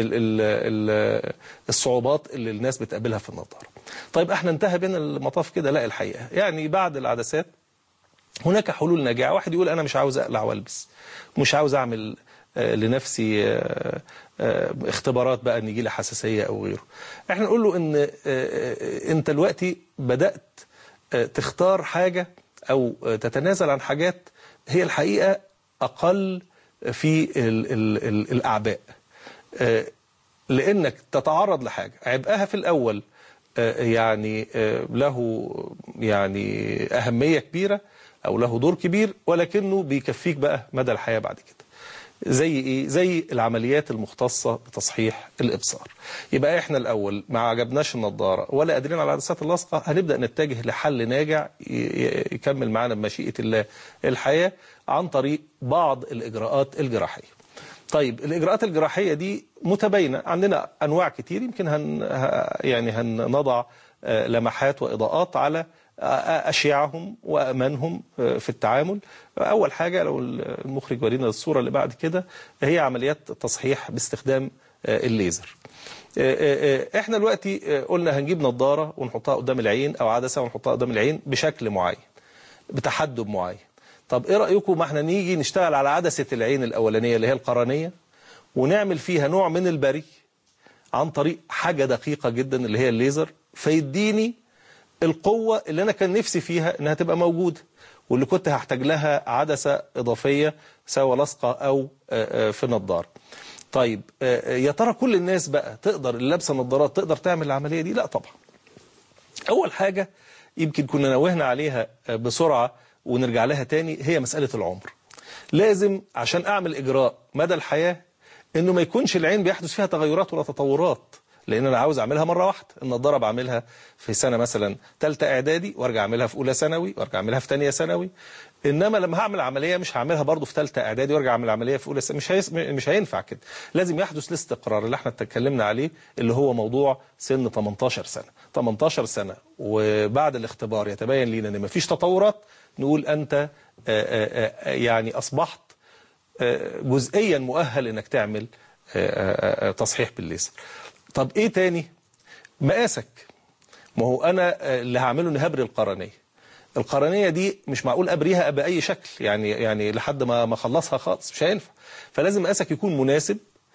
الصعوبات اللي الناس بتقابلها في النضاره. طيب احنا انتهى بين المطاف كده؟ لا الحقيقه، يعني بعد العدسات هناك حلول ناجعه. واحد يقول انا مش عاوز اقلع والبس، مش عاوز اعمل لنفسي اختبارات بقى ان يجي لي حساسيه او غيره. احنا نقول له ان انت دلوقتي بدات تختار حاجه او تتنازل عن حاجات هي الحقيقه اقل في ال ال ال الاعباء، لانك تتعرض لحاجه عبئها في الاول يعني له يعني اهميه كبيره او له دور كبير، ولكنه بيكفيك بقى مدى الحياه بعد كده. زي ايه؟ زي العمليات المختصة بتصحيح الابصار. يبقى احنا الاول ما عجبناش النضارة ولا قادرين على العدسات اللاصقة، هنبدأ نتجه لحل ناجع يكمل معنا بمشيئة الله الحياة عن طريق بعض الاجراءات الجراحية. طيب الاجراءات الجراحية دي متباينة، عندنا انواع كتير، يمكن هن يعني هنضع لمحات واضاءات على أشيعهم وأمانهم في التعامل. أول حاجة لو المخرج ورينا الصورة اللي بعد كده هي عمليات تصحيح باستخدام الليزر. احنا دلوقتي قلنا هنجيب نظارة ونحطها قدام العين أو عدسة ونحطها قدام العين بشكل معين بتحدب معين. طب ايه رأيكم ما احنا نيجي نشتغل على عدسة العين الأولانية اللي هي القرنية ونعمل فيها نوع من البري عن طريق حاجة دقيقة جدا اللي هي الليزر، فيديني القوة اللي أنا كان نفسي فيها إنها تبقى موجودة، واللي كنت هحتاج لها عدسة إضافية سواء لاصقة أو في نظارة. طيب يا ترى كل الناس بقى تقدر اللي لابسه نظارات تقدر تعمل العملية دي؟ لا طبعا. أول حاجة يمكن كنا نوهنا عليها بسرعة ونرجع لها تاني هي مسألة العمر. لازم عشان أعمل إجراء مدى الحياة إنه ما يكونش العين بيحدث فيها تغيرات ولا تطورات، لأن أنا عاوز أعملها مرة واحدة. النضارة بعملها في سنة مثلا ثالثة إعدادي وارجع أعملها في أولى ثانوي وارجع أعملها في ثانية ثانوي، إنما لما هعمل عملية مش هعملها برضه في ثالثة إعدادي وارجع أعمل عملية في أولى ثانوي، مش هيس... مش هينفع كده. لازم يحدث الاستقرار اللي احنا اتكلمنا عليه اللي هو موضوع سن ثمانية عشر سنة. ثمانية عشر سنة وبعد الاختبار يتبين لينا إن مفيش تطورات، نقول أنت يعني أصبحت جزئيا مؤهل إنك تعمل تصحيح بالليزر. طب ايه تاني؟ مقاسك. ما هو انا اللي هعمله اني هبري القرنيه. القرنيه دي مش معقول ابريها باي شكل، يعني يعني لحد ما ما اخلصها خالص مش هينفع. فلازم مقاسك يكون مناسب،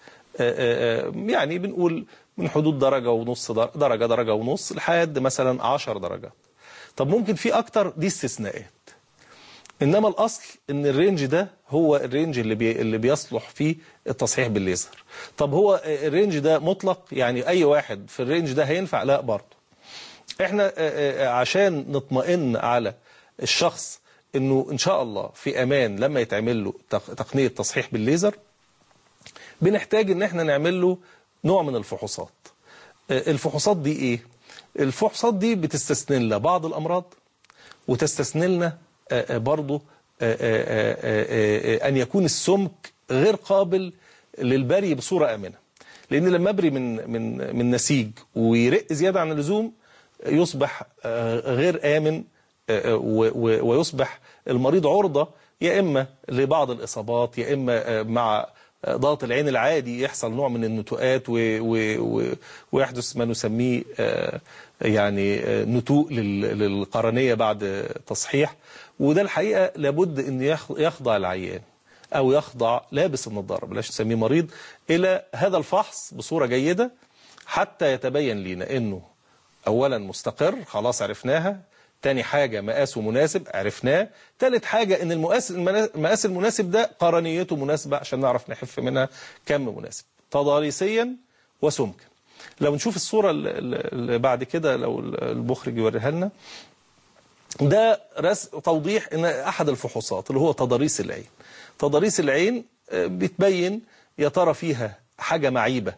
يعني بنقول من حدود درجه ونص درجه درجه ونص لحد مثلا عشر درجات. طب ممكن في اكتر، دي استثناءات. انما الاصل ان الرينج ده هو الرينج اللي بي اللي بيصلح فيه التصحيح بالليزر. طب هو الرينج ده مطلق يعني اي واحد في الرينج ده هينفع؟ لا برضه. احنا عشان نطمئن على الشخص انه ان شاء الله في امان لما يتعمل له تقنية تصحيح بالليزر، بنحتاج ان احنا نعمل له نوع من الفحوصات. الفحوصات دي ايه؟ الفحوصات دي بتستثني لنا بعض الامراض وتستثني لنا برضه أن يكون السمك غير قابل للبري بصورة آمنة. لأن لما أبري من من من نسيج ويرق زيادة عن اللزوم يصبح غير آمن، ويصبح المريض عرضة يا إما لبعض الإصابات يا إما مع ضغط العين العادي يحصل نوع من النتوءات ويحدث ما نسميه يعني نتوء للقرنية بعد تصحيح. وده الحقيقة لابد أن يخضع العيان أو يخضع لابس النظارة، بلاش نسميه مريض، إلى هذا الفحص بصورة جيدة حتى يتبين لنا أنه أولا مستقر خلاص عرفناها، تاني حاجة مقاسه مناسب عرفناه، تالت حاجة أن المقاس المقاس المناسب ده قرنيته مناسبة عشان نعرف نحف منها كم مناسب تضاريسيا وسمكا. لو نشوف الصورة اللي بعد كده لو المخرج يوريها لنا، ده رسم توضيح ان احد الفحوصات اللي هو تضاريس العين. تضاريس العين بتبين يا ترى فيها حاجة معيبة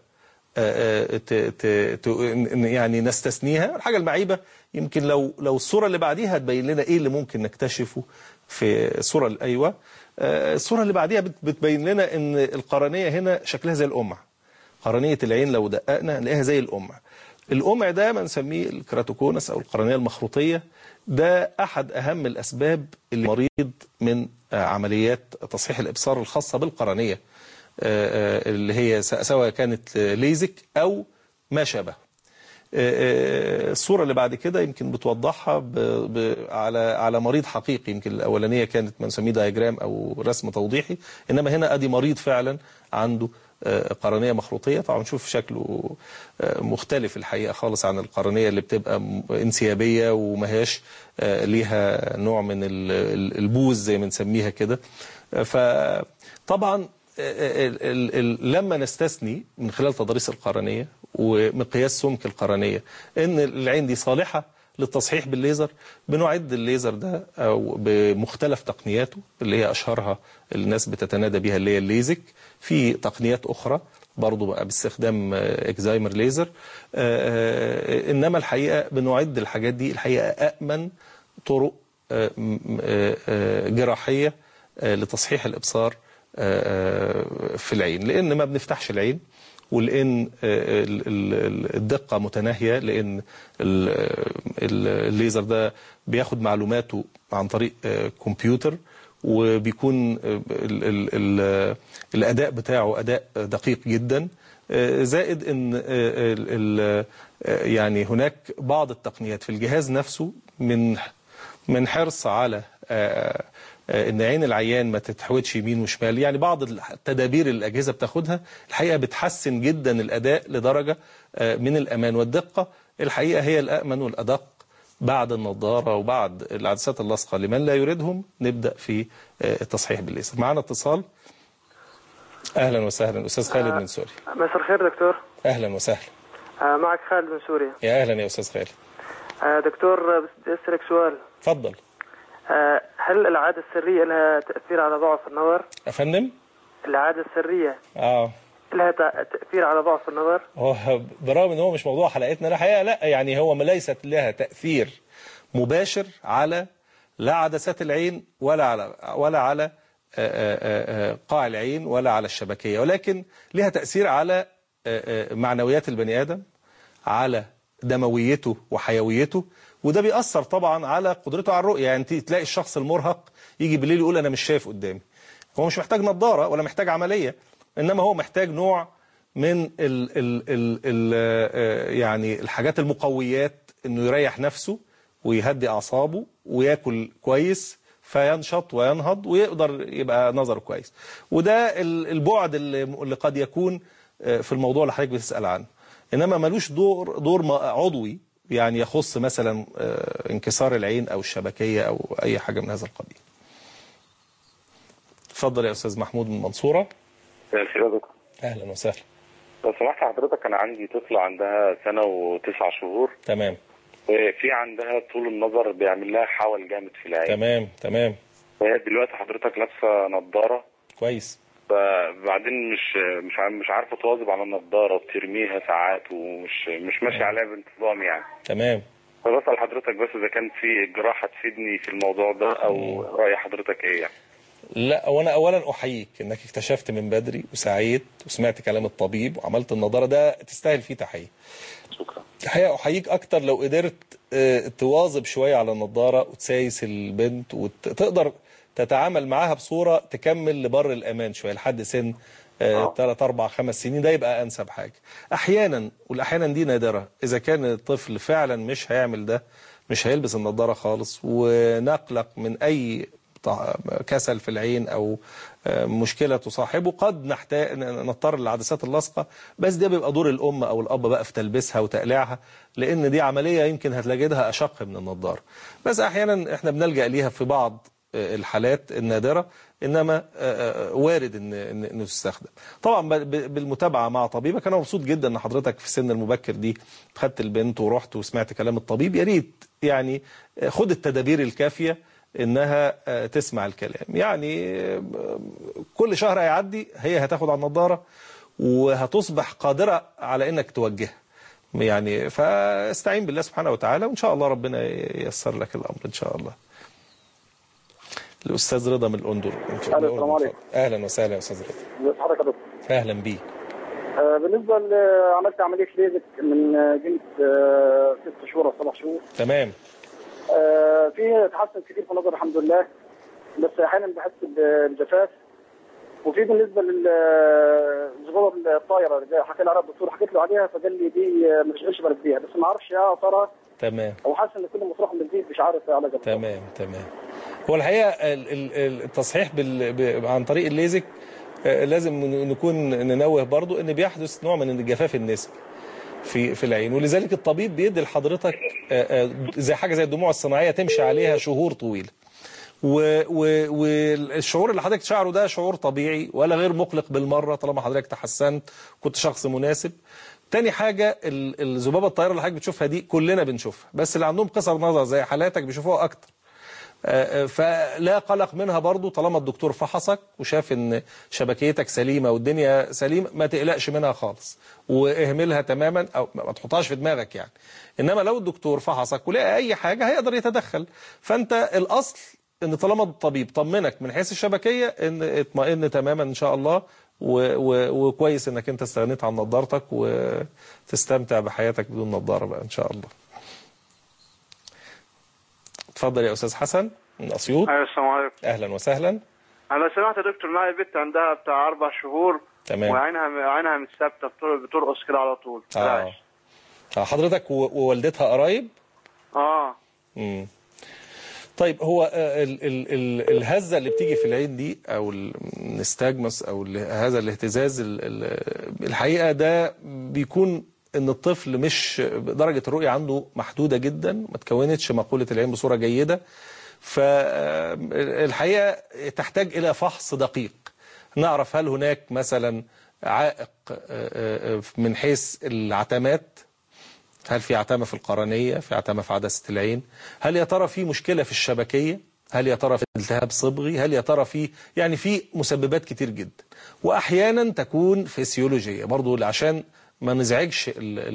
يعني نستثنيها. الحاجة المعيبة يمكن لو لو الصورة اللي بعديها تبين لنا ايه اللي ممكن نكتشفه في الصورة الايوه. الصورة اللي بعديها بتبين لنا ان القرنية هنا شكلها زي القمع. قرنية العين لو دققنا نلاقيها زي القمع. القمع ده بنسميه الكراتوكونس او القرنية المخروطية. ده احد اهم الاسباب اللي مريض من عمليات تصحيح الابصار الخاصة بالقرنية، اللي هي سواء كانت ليزك او ما شابه. الصورة اللي بعد كده يمكن بتوضحها ب... ب... على على مريض حقيقي. يمكن الاولانية كانت بنسميه دايجرام او رسم توضيحي، انما هنا ادي مريض فعلا عنده قرنية مخروطية. طبعا نشوف شكله مختلف الحقيقة خالص عن القرنية اللي بتبقى انسيابية وما هياش ليها نوع من البوز زي ما نسميها كده. فطبعا لما نستثني من خلال تضاريس القرنية ومقياس سمك القرنية ان العين دي صالحة للتصحيح بالليزر، بنعد الليزر ده او بمختلف تقنياته اللي هي اشهرها الناس بتتنادى بها اللي هي الليزك. في تقنيات اخرى برضو بقى باستخدام اكزايمر ليزر، انما الحقيقة بنعد الحاجات دي الحقيقة أأمن طرق جراحية لتصحيح الابصار في العين، لان ما بنفتحش العين، ولان الدقة متناهية، لان الليزر ده بياخد معلوماته عن طريق كمبيوتر، وبيكون ال ال الأداء بتاعه أداء دقيق جدا، زائد ان ال يعني هناك بعض التقنيات في الجهاز نفسه من من حرص على ان عين العيان ما تتحودش يمين وشمال. يعني بعض التدابير اللي الأجهزة بتاخدها الحقيقة بتحسن جدا الأداء لدرجة من الأمان والدقة. الحقيقة هي الأأمن والأدق بعد النظارة وبعد العدسات اللاصقة لمن لا يريدهم. نبدأ في التصحيح بالليزر. معنا اتصال. أهلا وسهلا أستاذ خالد من سوريا. مساء الخير دكتور. أهلا وسهلا. معك خالد من سوريا. يا أهلا يا أستاذ خالد. دكتور بدي أسألك سؤال. تفضل. هل العادة السرية لها تأثير على ضعف النظر؟ أفندم؟ العادة السرية آه لها تأثير على ضعف النظر؟ هو برغم ان هو مش موضوع حلقتنا الحقيقة لا، يعني هو ليست لها تأثير مباشر على لا عدسات العين ولا على ولا على قاع العين ولا على الشبكية، ولكن لها تأثير على معنويات البني آدم، على دمويته وحيويته، وده بيأثر طبعا على قدرته على الرؤية. يعني تلاقي الشخص المرهق يجي بالليل يقول أنا مش شايف قدامي. هو مش محتاج نظارة ولا محتاج عملية، إنما هو محتاج نوع من ال ال ال ال يعني الحاجات المقويات، إنه يريح نفسه ويهدي أعصابه ويأكل كويس فينشط وينهض ويقدر يبقى نظره كويس. وده البعد اللي قد يكون في الموضوع اللي حضرتك بتسأل عنه، إنما ملوش دور دور عضوي يعني يخص مثلا انكسار العين أو الشبكية أو أي حاجة من هذا القبيل. اتفضل يا أستاذ محمود من المنصورة. أهلا وسهلا. لو سمحت حضرتك، أنا عندي طفلة عندها سنة وتسع شهور. تمام. وفي عندها طول النظر بيعمل لها حول جامد في العين. تمام تمام. وهي دلوقتي حضرتك لابسة نظارة. كويس. فبعدين مش مش مش عارفة تواظب على النظارة، بترميها ساعات ومش مش ماشية عليها بانتظام يعني. تمام. فبسأل حضرتك بس إذا كان في جراحة تفيدني في الموضوع ده أو رأي حضرتك إيه يعني؟ لا، وانا اولا احييك انك اكتشفت من بدري وسعيت وسمعت كلام الطبيب وعملت النظاره، ده تستاهل فيه تحيه. شكرا. الحقيقه احييك اكتر لو قدرت تواظب شويه على النظاره وتسايس البنت وتقدر تتعامل معاها بصوره تكمل لبر الامان شويه لحد سن ثلاث أربع خمس سنين. ده يبقى انسب حاجه. احيانا، والاحيانا دي نادره، اذا كان الطفل فعلا مش هيعمل ده، مش هيلبس النظاره خالص ونقلق من اي كسل في العين أو مشكلة تصاحبه قد نحتاج نضطر للعدسات اللاصقة، بس ده بيبقى دور الأم أو الأب بقى في تلبيسها وتقليعها، لأن دي عملية يمكن هتلاقيها أشق من النضارة. بس أحيانا إحنا بنلجأ ليها في بعض الحالات النادرة، إنما وارد إن إنه تستخدم. طبعا بالمتابعة مع طبيبك. أنا مبسوط جدا إن حضرتك في السن المبكر دي خدت البنت ورحت وسمعت كلام الطبيب. يا ريت يعني خد التدابير الكافية إنها تسمع الكلام. يعني كل شهر هيعدي هي هتاخد على النضارة وهتصبح قادرة على إنك توجهها. يعني فاستعين بالله سبحانه وتعالى وإن شاء الله ربنا ييسر لك الأمر إن شاء الله. الأستاذ رضا من الأردن. السلام عليكم. أهلا وسهلا يا أستاذ رضا. ازي حضرتك يا دكتور؟ أهلا بيك. آه بالنسبة عملت عملية ليزك من جنس آه ست شهور أو سبع شهور. تمام. آه في تحسن كتير في النظر الحمد لله، بس أحيانا بحس بالجفاف. وفي بالنسبة للزغور الطايرة اللي حكى لي عليها الدكتور، حكيت له عليها فقال لي دي ما تشغلش بالك بيها، بس ما أعرفش يا ترى. تمام. أو حاسس إن كل ما تروح من بنزين مش عارف على جنب. تمام تمام. هو الحقيقة التصحيح بال... عن طريق الليزك لازم نكون ننوه برضو ان بيحدث نوع من الجفاف النسبي في في العين، ولذلك الطبيب بيدي لحضرتك زي حاجة زي الدموع الصناعية تمشي عليها شهور طويلة. والشعور اللي حضرتك تشعره ده شعور طبيعي ولا غير مقلق بالمرة طالما حضرتك تحسنت كنت شخص مناسب. تاني حاجة الذبابة الطائرة اللي حضرتك بتشوفها دي كلنا بنشوفها، بس اللي عندهم قصر نظر زي حالاتك بيشوفوها أكتر. فلا قلق منها برضو طالما الدكتور فحصك وشاف ان شبكيتك سليمة والدنيا سليمة، ما تقلقش منها خالص واهملها تماما او ما تحطهاش في دماغك يعني. انما لو الدكتور فحصك ولقى اي حاجة هيقدر يتدخل. فانت الاصل ان طالما الطبيب طمنك من حيث الشبكية ان اطمئن تماما ان شاء الله، وكويس انك انت استغنيت عن نظارتك وتستمتع بحياتك بدون نظارة بقى ان شاء الله. اتفضل يا استاذ حسن من اسيوط. ايوه السلام عليكم. اهلا وسهلا. انا سمعت يا دكتور معايا بنت عندها بتاع اربع شهور. تمام. وعينها عينها مش ثابته بترقص كده على طول. اه حضرتك ووالدتها قرايب؟ اه امم طيب هو ال ال ال الهزه اللي بتيجي في العين دي او النستاجمس او هذا الاهتزاز الحقيقه ده بيكون ان الطفل مش درجة الرؤية عنده محدودة جدا، ما تكونتش مقولة العين بصورة جيدة. فالحقيقة تحتاج إلى فحص دقيق نعرف هل هناك مثلا عائق من حيث العتمات، هل في عتمة في القرنية، في عتمة في عدسة العين، هل يا ترى في مشكلة في الشبكية، هل يا ترى في التهاب صبغي، هل يا ترى في يعني في مسببات كتير جدا. وأحيانا تكون فسيولوجية برضو عشان ما نزعجش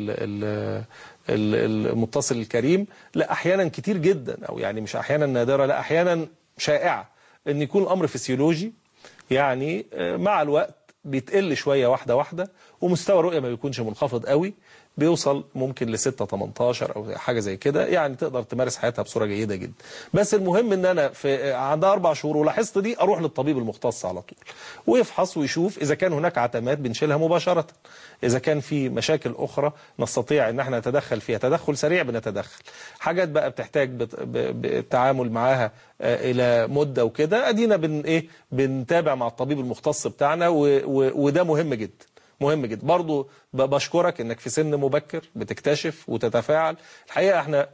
المتصل الكريم. لا احيانا كتير جدا او يعني مش احيانا نادرة، لا احيانا شائعة ان يكون الامر فسيولوجي، يعني مع الوقت بيتقل شوية واحدة واحدة ومستوى الرؤية ما بيكونش منخفض قوي، بيوصل ممكن ل ستة تمنتاشر او حاجة زي كده، يعني تقدر تمارس حياتها بصورة جيدة جدا. بس المهم ان انا في عندها اربع شهور ولاحظت دي اروح للطبيب المختص على طول ويفحص ويشوف اذا كان هناك عتمات بنشيلها مباشرة، اذا كان في مشاكل اخرى نستطيع ان احنا نتدخل فيها تدخل سريع بنتدخل. حاجات بقى بتحتاج بالتعامل معاها الى مدة وكده ادينا بن ايه بنتابع مع الطبيب المختص بتاعنا، وده مهم جدا مهم جدا. برضو بشكرك انك في سن مبكر بتكتشف وتتفاعل. الحقيقة احنا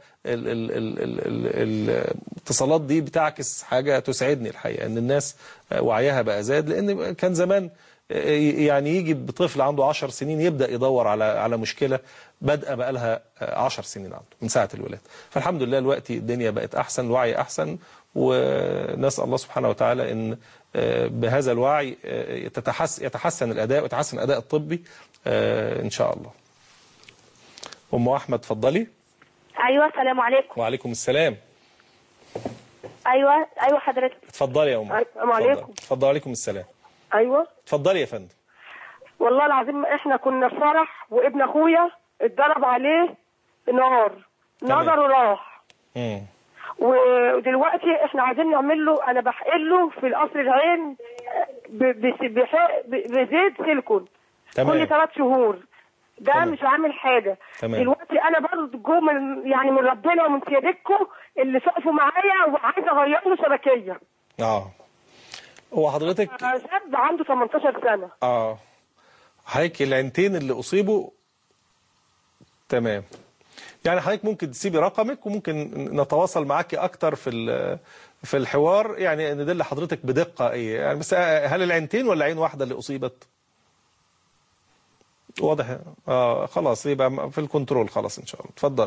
الاتصالات دي بتعكس حاجة تسعدني الحقيقة، ان الناس وعيها بقى زاد، لان كان زمان يعني يجي بطفل عنده عشر سنين يبدأ يدور على على مشكلة بدأ بقى لها عشر سنين عنده من ساعة الولادة. فالحمد لله الوقت الدنيا بقت أحسن، الوعي أحسن، ونسأل الله سبحانه وتعالى ان بهذا الوعي يتحسن يتحسن الأداء ويتحسن الأداء الطبي إن شاء الله. أم أحمد اتفضلي. أيوة السلام عليكم. وعليكم السلام. أيوة أيوة حضرتك. اتفضلي يا أم. السلام عليكم. اتفضلي. وعليكم السلام. أيوة اتفضلي يا فندم. والله العظيم احنا كنا في فرح وابن أخويا اتضرب عليه نار، نظره راح. امم ودلوقتي احنا عايزين نعمل له، انا بحقن له في القصر العين بزيت سيليكون كل ثلاث شهور، ده تمام. مش عامل حاجه. تمام. دلوقتي انا برضه جو من يعني من ربنا ومن سيادتكم اللي سقفوا معايا وعايزه اغير له شبكيه. اه هو حضرتك شاب عنده تمنتاشر سنة. اه حضرتك العينتين اللي اصيبوا تمام. يعني حضرتك ممكن تسيبي رقمك وممكن نتواصل معاكي اكتر في في الحوار، يعني ندل حضرتك بدقه ايه يعني. بس هل العينتين ولا عين واحده اللي اصيبت؟ واضح. اه خلاص يبقى في الكنترول خلاص ان شاء الله. اتفضل.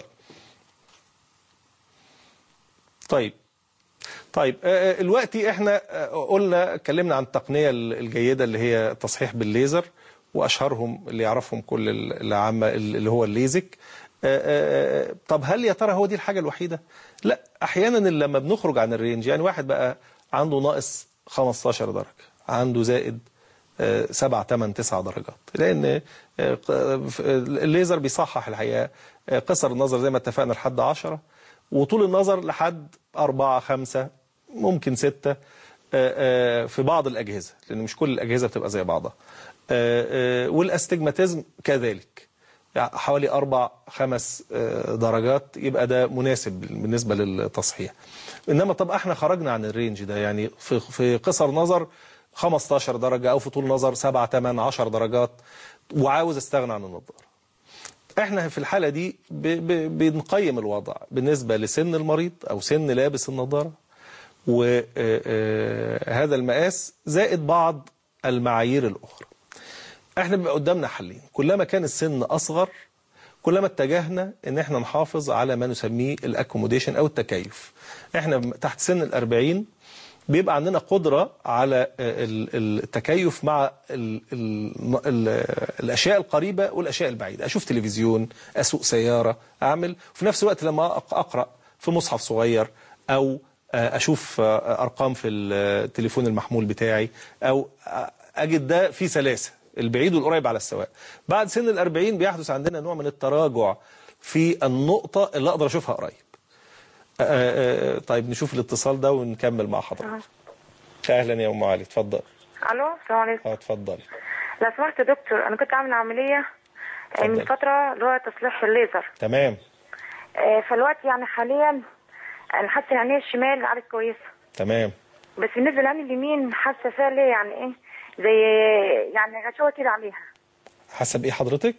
طيب طيب دلوقتي احنا قلنا اتكلمنا عن التقنيه الجيده اللي هي التصحيح بالليزر، واشهرهم اللي يعرفهم كل العامه اللي هو الليزك. طب هل يا ترى هو دي الحاجه الوحيده؟ لا، احيانا لما بنخرج عن الرينج، يعني واحد بقى عنده ناقص خمستاشر درجه، عنده زائد سبعة تمن تسعة درجات، لان الليزر بيصحح الحقيقه قصر النظر زي ما اتفقنا لحد عشرة، وطول النظر لحد أربعة خمسة ممكن ستة في بعض الأجهزة، لأن مش كل الأجهزة بتبقى زي بعضها. والأستجماتيزم كذلك، يعني حوالي أربع خمس درجات يبقى ده مناسب بالنسبة للتصحيح. إنما طب احنا خرجنا عن الرينج ده، يعني في في قصر نظر خمستاشر درجة أو في طول نظر سبعة تمن عشر درجات وعاوز استغنى عن النظارة. احنا في الحالة دي بنقيم الوضع بالنسبة لسن المريض او سن لابس النظارة، وهذا المقاس زائد بعض المعايير الاخرى. احنا بيبقى قدامنا حلين، كلما كان السن اصغر كلما اتجهنا ان احنا نحافظ على ما نسميه الاكوموديشن او التكيف. احنا تحت سن الاربعين بيبقى عندنا قدرة على التكيف مع ال ال ال الأشياء القريبة والأشياء البعيدة. أشوف تلفزيون، أسوق سيارة، أعمل في نفس الوقت لما أقرأ في مصحف صغير، أو أشوف أرقام في التليفون المحمول بتاعي، أو أجد ده في سلاسة البعيد والقريب على السواء. بعد سن الأربعين بيحدث عندنا نوع من التراجع في النقطة اللي أقدر أشوفها قريب. آآ آآ طيب نشوف الاتصال ده ونكمل مع حضرتك. اهلا يا ام علي، اتفضل. الو السلام عليكم. اه اتفضل. لو سمحت يا دكتور، انا كنت عامله عمليه فضل. من فتره اللي هو تصليح الليزر. تمام. فالوقت يعني حاليا انا حاسه ان عيني الشمال عادت كويسه. تمام. بس بالنسبه لعيني اليمين حاسه فيها ليه يعني ايه زي يعني غشوه كده عليها. حسب ايه حضرتك؟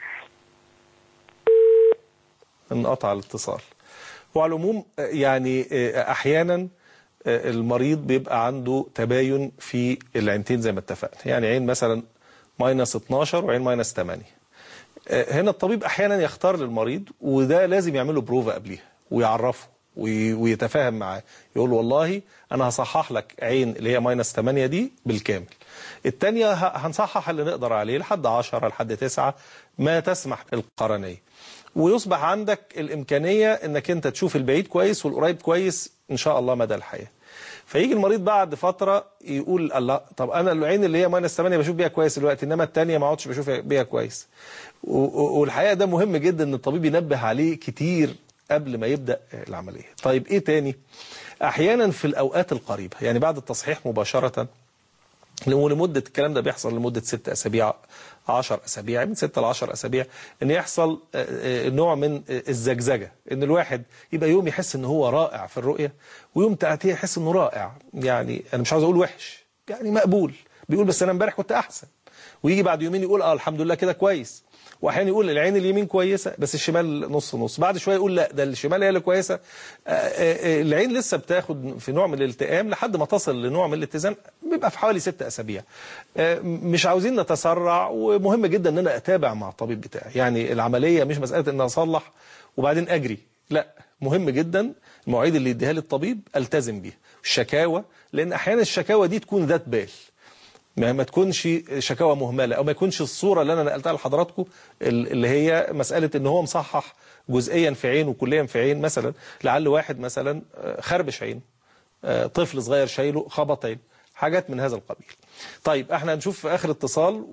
انقطع الاتصال. وعلى العموم يعني احيانا المريض بيبقى عنده تباين في العينتين زي ما اتفقنا، يعني عين مثلا ماينس اتناشر وعين ماينس تمانية. هنا الطبيب احيانا يختار للمريض، وده لازم يعمله بروفا قبليها ويعرفه ويتفاهم معاه، يقول له والله انا هصحح لك عين اللي هي ماينس تمانية دي بالكامل، الثانيه هنصحح اللي نقدر عليه لحد عشرة لحد تسعة ما تسمح القرنيه، ويصبح عندك الإمكانية أنك أنت تشوف البعيد كويس والقريب كويس إن شاء الله مدى الحياة. فيجي المريض بعد فترة يقول الله طب أنا العين اللي هي ماينس تمانية بشوف بيها كويس دلوقتي، إنما الثانية ما عدتش بشوف بيها كويس. والحقيقة ده مهم جدا أن الطبيب ينبه عليه كتير قبل ما يبدأ العملية. طيب إيه تاني؟ أحيانا في الأوقات القريبة، يعني بعد التصحيح مباشرة، ولمدة الكلام ده بيحصل لمدة ست أسابيع عشر أسابيع، من ستة لعشر أسابيع، إن يحصل نوع من الزجزجة، إن الواحد يبقى يوم يحس إن هو رائع في الرؤية، ويوم تأتيه يحس إنه رائع، يعني أنا مش عاوز أقول وحش، يعني مقبول، بيقول بس أنا امبارح كنت أحسن، ويجي بعد يومين يقول آه الحمد لله كده كويس، واحيانا يقول العين اليمين كويسه بس الشمال نص نص، بعد شويه يقول لا ده الشمال هي اللي كويسه. العين لسه بتاخد في نوع من الالتئام لحد ما تصل لنوع من الاتزان، بيبقى في حوالي ست اسابيع. مش عاوزين نتسرع، ومهم جدا ان انا اتابع مع الطبيب بتاعي، يعني العمليه مش مساله ان اصلح وبعدين اجري، لا، مهم جدا المواعيد اللي يديها لي الطبيب التزم بيها. الشكاوى، لان احيانا الشكاوى دي تكون ذات بال، ما ما تكونش شكاوى مهملة، أو ما يكونش الصورة اللي أنا نقلتها لحضراتكم اللي هي مسألة إن هو مصحح جزئيا في عين وكليا في عين، مثلا لعل واحد مثلا خربش عين، طفل صغير شايله خبط عين، حاجات من هذا القبيل. طيب احنا هنشوف في آخر اتصال،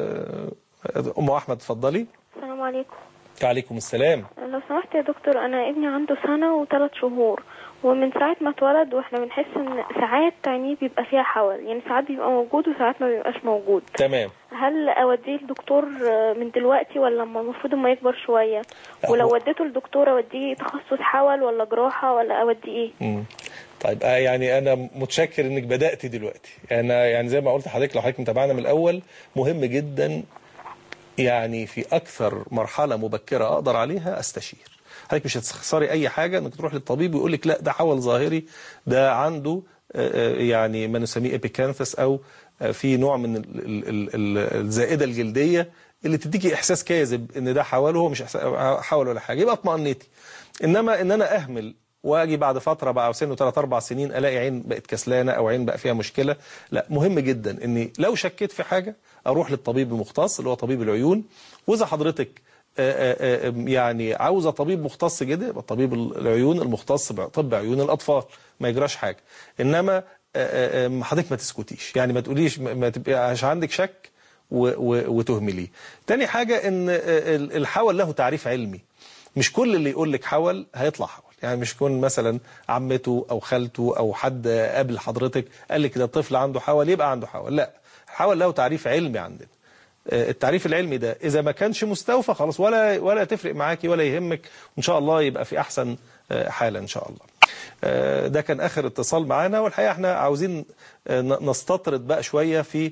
وأم أحمد اتفضلي. السلام عليكم. وعليكم السلام. لو سمحت يا دكتور، أنا ابني عنده سنة وثلاث شهور، ومن ساعة ما اتولد واحنا بنحس ان ساعات عينيه بيبقى فيها حول، يعني ساعات بيبقى موجود وساعات ما بيبقاش موجود. تمام. هل اوديه لدكتور من دلوقتي ولا المفروض اما يكبر شوية؟ ولو وديته لدكتور اوديه تخصص حول ولا جراحة ولا اوديه ايه؟ امم طيب يعني انا متشكر انك بدات دلوقتي. انا يعني زي ما قلت لحضرتك، لو حضرتك متابعنا من الاول، مهم جدا يعني في اكثر مرحله مبكره اقدر عليها استشير. حضرتك مش هتخسري اي حاجه انك تروح للطبيب ويقول لك لا ده حول ظاهري، ده عنده يعني ما نسميه ايبيكانثس او في نوع من الزائده الجلديه اللي تديكي احساس كاذب ان ده حول، وهو مش حول ولا حاجه، يبقى اطمئنيتي. انما ان انا اهمل واجي بعد فتره بقى او سنه ثلاث اربع سنين الاقي عين بقت كسلانه او عين بقى فيها مشكله، لا، مهم جدا اني لو شكيت في حاجه اروح للطبيب المختص اللي هو طبيب العيون. واذا حضرتك آآ آآ يعني عاوزه طبيب مختص جدا، يبقى طبيب العيون المختص بطب عيون الاطفال، ما يجراش حاجه. انما حضرتك ما تسكتيش، يعني ما تقوليش ما تبقاش عندك شك وتهمليه. تاني حاجه ان الحول له تعريف علمي، مش كل اللي يقول لك حول هيطلع حول. يعني مش يكون مثلا عمته او خالته او حد قبل حضرتك قال لك ده الطفل عنده حول يبقى عنده حول، لا، الحول له تعريف علمي عندنا. التعريف العلمي ده اذا ما كانش مستوفى خلاص ولا ولا تفرق معاكي ولا يهمك، وان شاء الله يبقى في احسن حاله ان شاء الله. ده كان اخر اتصال معانا، والحقيقه احنا عاوزين نستطرد بقى شويه في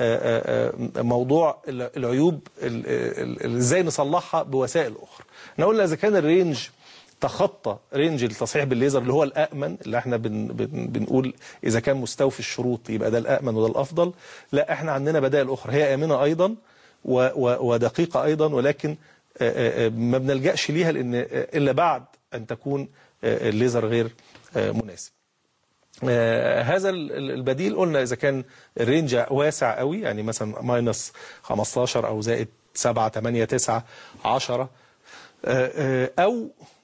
موضوع العيوب ازاي نصلحها بوسائل اخرى. احنا قلنا اذا كان الرينج تخطى رينج التصحيح بالليزر اللي هو الامن، اللي احنا بن بن بنقول اذا كان مستوفي الشروط يبقى ده الامن وده الافضل، لا، احنا عندنا بدائل اخرى هي امنه ايضا ودقيقه ايضا، ولكن ما بنلجاش ليها لان الا بعد ان تكون الليزر غير مناسب. هذا البديل قلنا اذا كان الرينج واسع قوي، يعني مثلا ماينس خمستاشر او زائد سبعة تمانية تسعة عشرة، او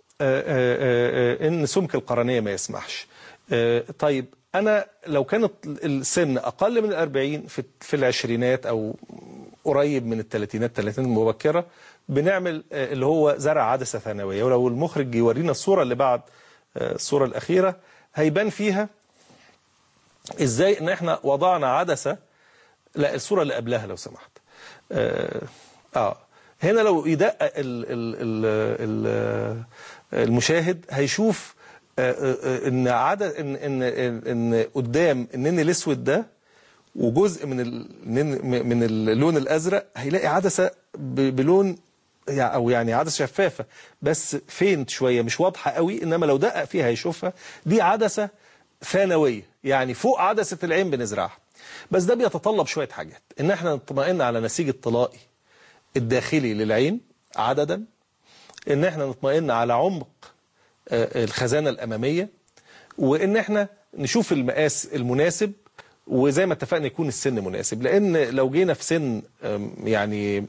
ان سمك القرنية ما يسمحش. طيب انا لو كانت السن اقل من الاربعين في العشرينات او قريب من الثلاثينات الثلاثينات المبكرة، بنعمل اللي هو زرع عدسة ثانوية. ولو المخرج يورينا الصورة اللي بعد الصورة الأخيرة هيبان فيها ازاي ان احنا وضعنا عدسة. لا، الصورة اللي قبلها لو سمحت. اه, آه. هنا لو يدقق ال ال ال المشاهد هيشوف ان عدد ان ان ان قدام النن الاسود ده وجزء من من اللون الازرق هيلاقي عدسه بلون او يعني عدسه شفافه بس فينت شويه مش واضحه قوي، انما لو دقق فيها هيشوفها دي عدسه ثانويه، يعني فوق عدسه العين بنزرعها. بس ده بيتطلب شويه حاجات، ان احنا نطمئن على نسيج الطلائي الداخلي للعين عددا، ان احنا نطمئن على عمق الخزانه الاماميه، وان احنا نشوف المقاس المناسب، وزي ما اتفقنا يكون السن مناسب. لان لو جينا في سن يعني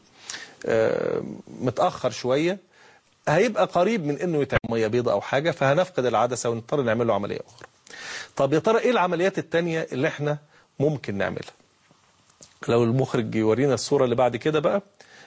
متاخر شويه هيبقى قريب من انه يتعمل ميه بيضاء او حاجه، فهنفقد العدسه ونضطر نعمل له عمليه اخرى. طب يا ترى ايه العمليات الثانيه اللي احنا ممكن نعملها؟ لو المخرج يورينا الصوره اللي بعد كده بقى،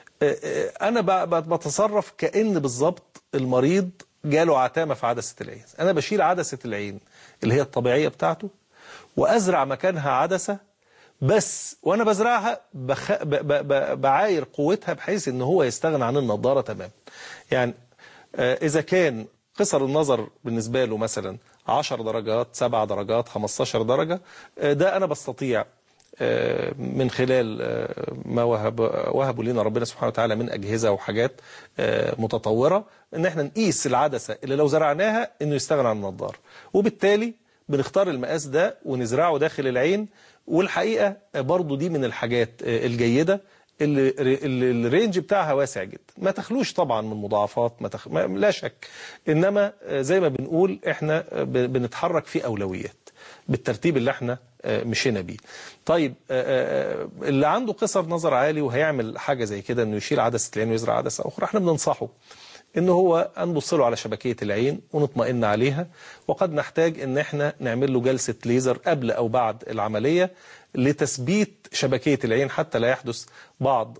انا بتصرف كأن بالظبط المريض جاله عتامه في عدسه العين. انا بشيل عدسه العين اللي هي الطبيعيه بتاعته وازرع مكانها عدسه، بس وانا بزرعها بخ... ب... ب... ب... بعاير قوتها بحيث ان هو يستغنى عن النضاره تماما. يعني آه اذا كان قصر النظر بالنسبه له مثلا عشر درجات سبع درجات خمستاشر درجه، آه ده انا بستطيع آه من خلال آه ما وهب وهبوا لنا ربنا سبحانه وتعالى من اجهزه وحاجات آه متطوره، ان احنا نقيس العدسه اللي لو زرعناها انه يستغنى عن النضاره، وبالتالي بنختار المقاس ده ونزرعه داخل العين. والحقيقة برضو دي من الحاجات الجيدة اللي الرينج بتاعها واسع جدا، ما تخلوش طبعا من مضاعفات، ما تخ... ما لا شك، انما زي ما بنقول احنا بنتحرك في اولويات بالترتيب اللي احنا مشينا بيه. طيب اللي عنده قصر نظر عالي وهيعمل حاجة زي كده انه يشيل عدسة العين ويزرع عدسة اخرى، احنا بننصحه ان هو نبص له على شبكية العين ونطمئن عليها، وقد نحتاج ان احنا نعمل له جلسة ليزر قبل او بعد العملية لتثبيت شبكية العين حتى لا يحدث بعض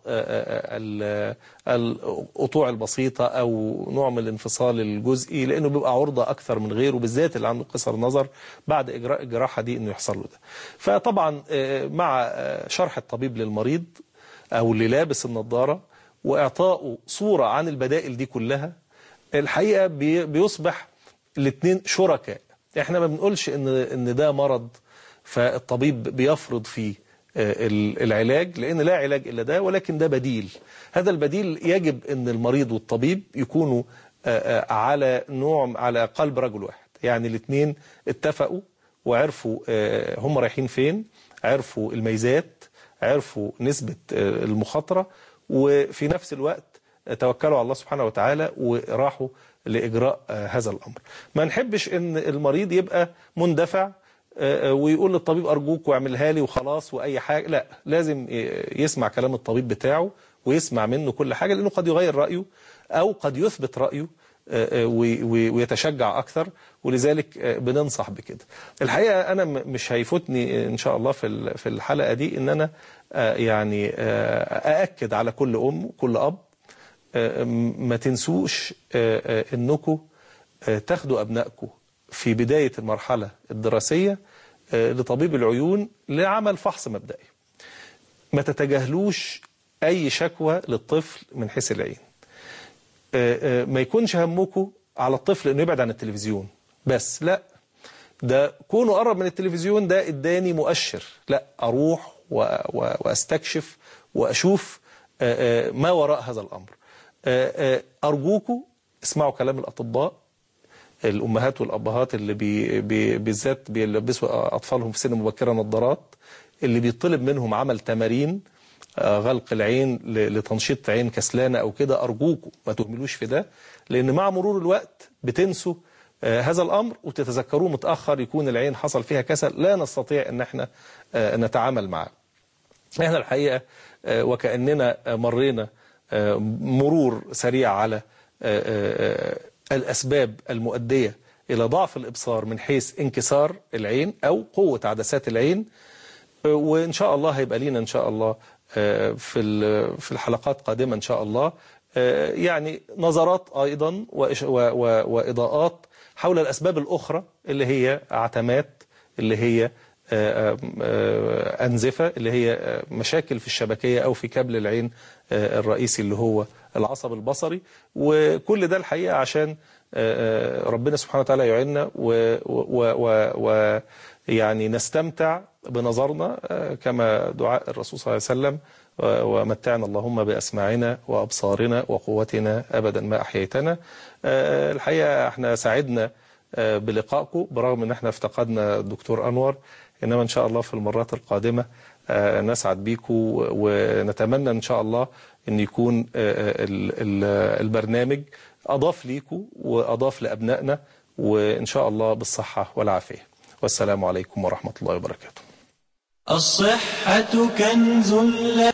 القطوع البسيطة او نوع من الانفصال الجزئي، لانه بيبقى عرضة اكثر من غيره، بالذات اللي عنده قصر نظر بعد اجراء الجراحة دي انه يحصل له ده. فطبعا مع شرح الطبيب للمريض او اللي لابس النظارة واعطائه صورة عن البدائل دي كلها، الحقيقة بيصبح الاثنين شركاء احنا ما بنقولش ان ان ده مرض فالطبيب بيفرض فيه العلاج، لان لا علاج الا ده، ولكن ده بديل. هذا البديل يجب ان المريض والطبيب يكونوا على نوع على قلب رجل واحد، يعني الاثنين اتفقوا وعرفوا هم رايحين فين، عرفوا الميزات، عرفوا نسبة المخاطرة، وفي نفس الوقت توكلوا على الله سبحانه وتعالى وراحوا لإجراء هذا الأمر. ما نحبش ان المريض يبقى مندفع ويقول للطبيب أرجوك واعملها لي وخلاص وأي حاجة، لا، لازم يسمع كلام الطبيب بتاعه ويسمع منه كل حاجة، لأنه قد يغير رأيه أو قد يثبت رأيه ويتشجع أكثر، ولذلك بننصح بكده. الحقيقة أنا مش هيفوتني إن شاء الله في في الحلقة دي إن أنا يعني أأكد على كل أم وكل أب ما تنسوش إنكم تاخدوا أبنائكم في بداية المرحلة الدراسية لطبيب العيون لعمل فحص مبدئي. ما تتجاهلوش أي شكوى للطفل من حيث العين. ما يكونش همكم على الطفل انه يبعد عن التلفزيون بس، لا، ده كونه قرب من التلفزيون ده اداني مؤشر، لا، اروح واستكشف واشوف ما وراء هذا الامر. ارجوكم اسمعوا كلام الاطباء، الامهات والابهات اللي بي بي بالذات بيلبسوا اطفالهم في سن مبكره نظارات، اللي بيطلب منهم عمل تمارين غلق العين لتنشيط عين كسلانة أو كده، أرجوكم ما تهملوش في ده، لأن مع مرور الوقت بتنسوا هذا الأمر وتتذكروه متأخر، يكون العين حصل فيها كسل لا نستطيع أن احنا نتعامل معه. احنا الحقيقة وكأننا مرينا مرور سريع على الأسباب المؤدية إلى ضعف الإبصار من حيث انكسار العين أو قوة عدسات العين، وإن شاء الله هيبقى لينا إن شاء الله في في الحلقات قادمة إن شاء الله يعني نظرات أيضا وإضاءات حول الأسباب الأخرى اللي هي عتمات، اللي هي أنزفة، اللي هي مشاكل في الشبكية أو في كابل العين الرئيسي اللي هو العصب البصري. وكل ده الحقيقة عشان ربنا سبحانه وتعالى يعيننا ويعني نستمتع بنظرنا كما دعاء الرسول صلى الله عليه وسلم: ومتعنا اللهم بأسماعنا وأبصارنا وقوتنا أبدا ما أحييتنا. الحقيقة احنا سعدنا بلقائكم برغم ان احنا افتقدنا الدكتور أنور، إنما إن شاء الله في المرات القادمة نسعد بيكم، ونتمنى إن شاء الله أن يكون البرنامج أضاف ليكم وأضاف لأبنائنا، وإن شاء الله بالصحة والعافية. والسلام عليكم ورحمة الله وبركاته. الصحة كنز لا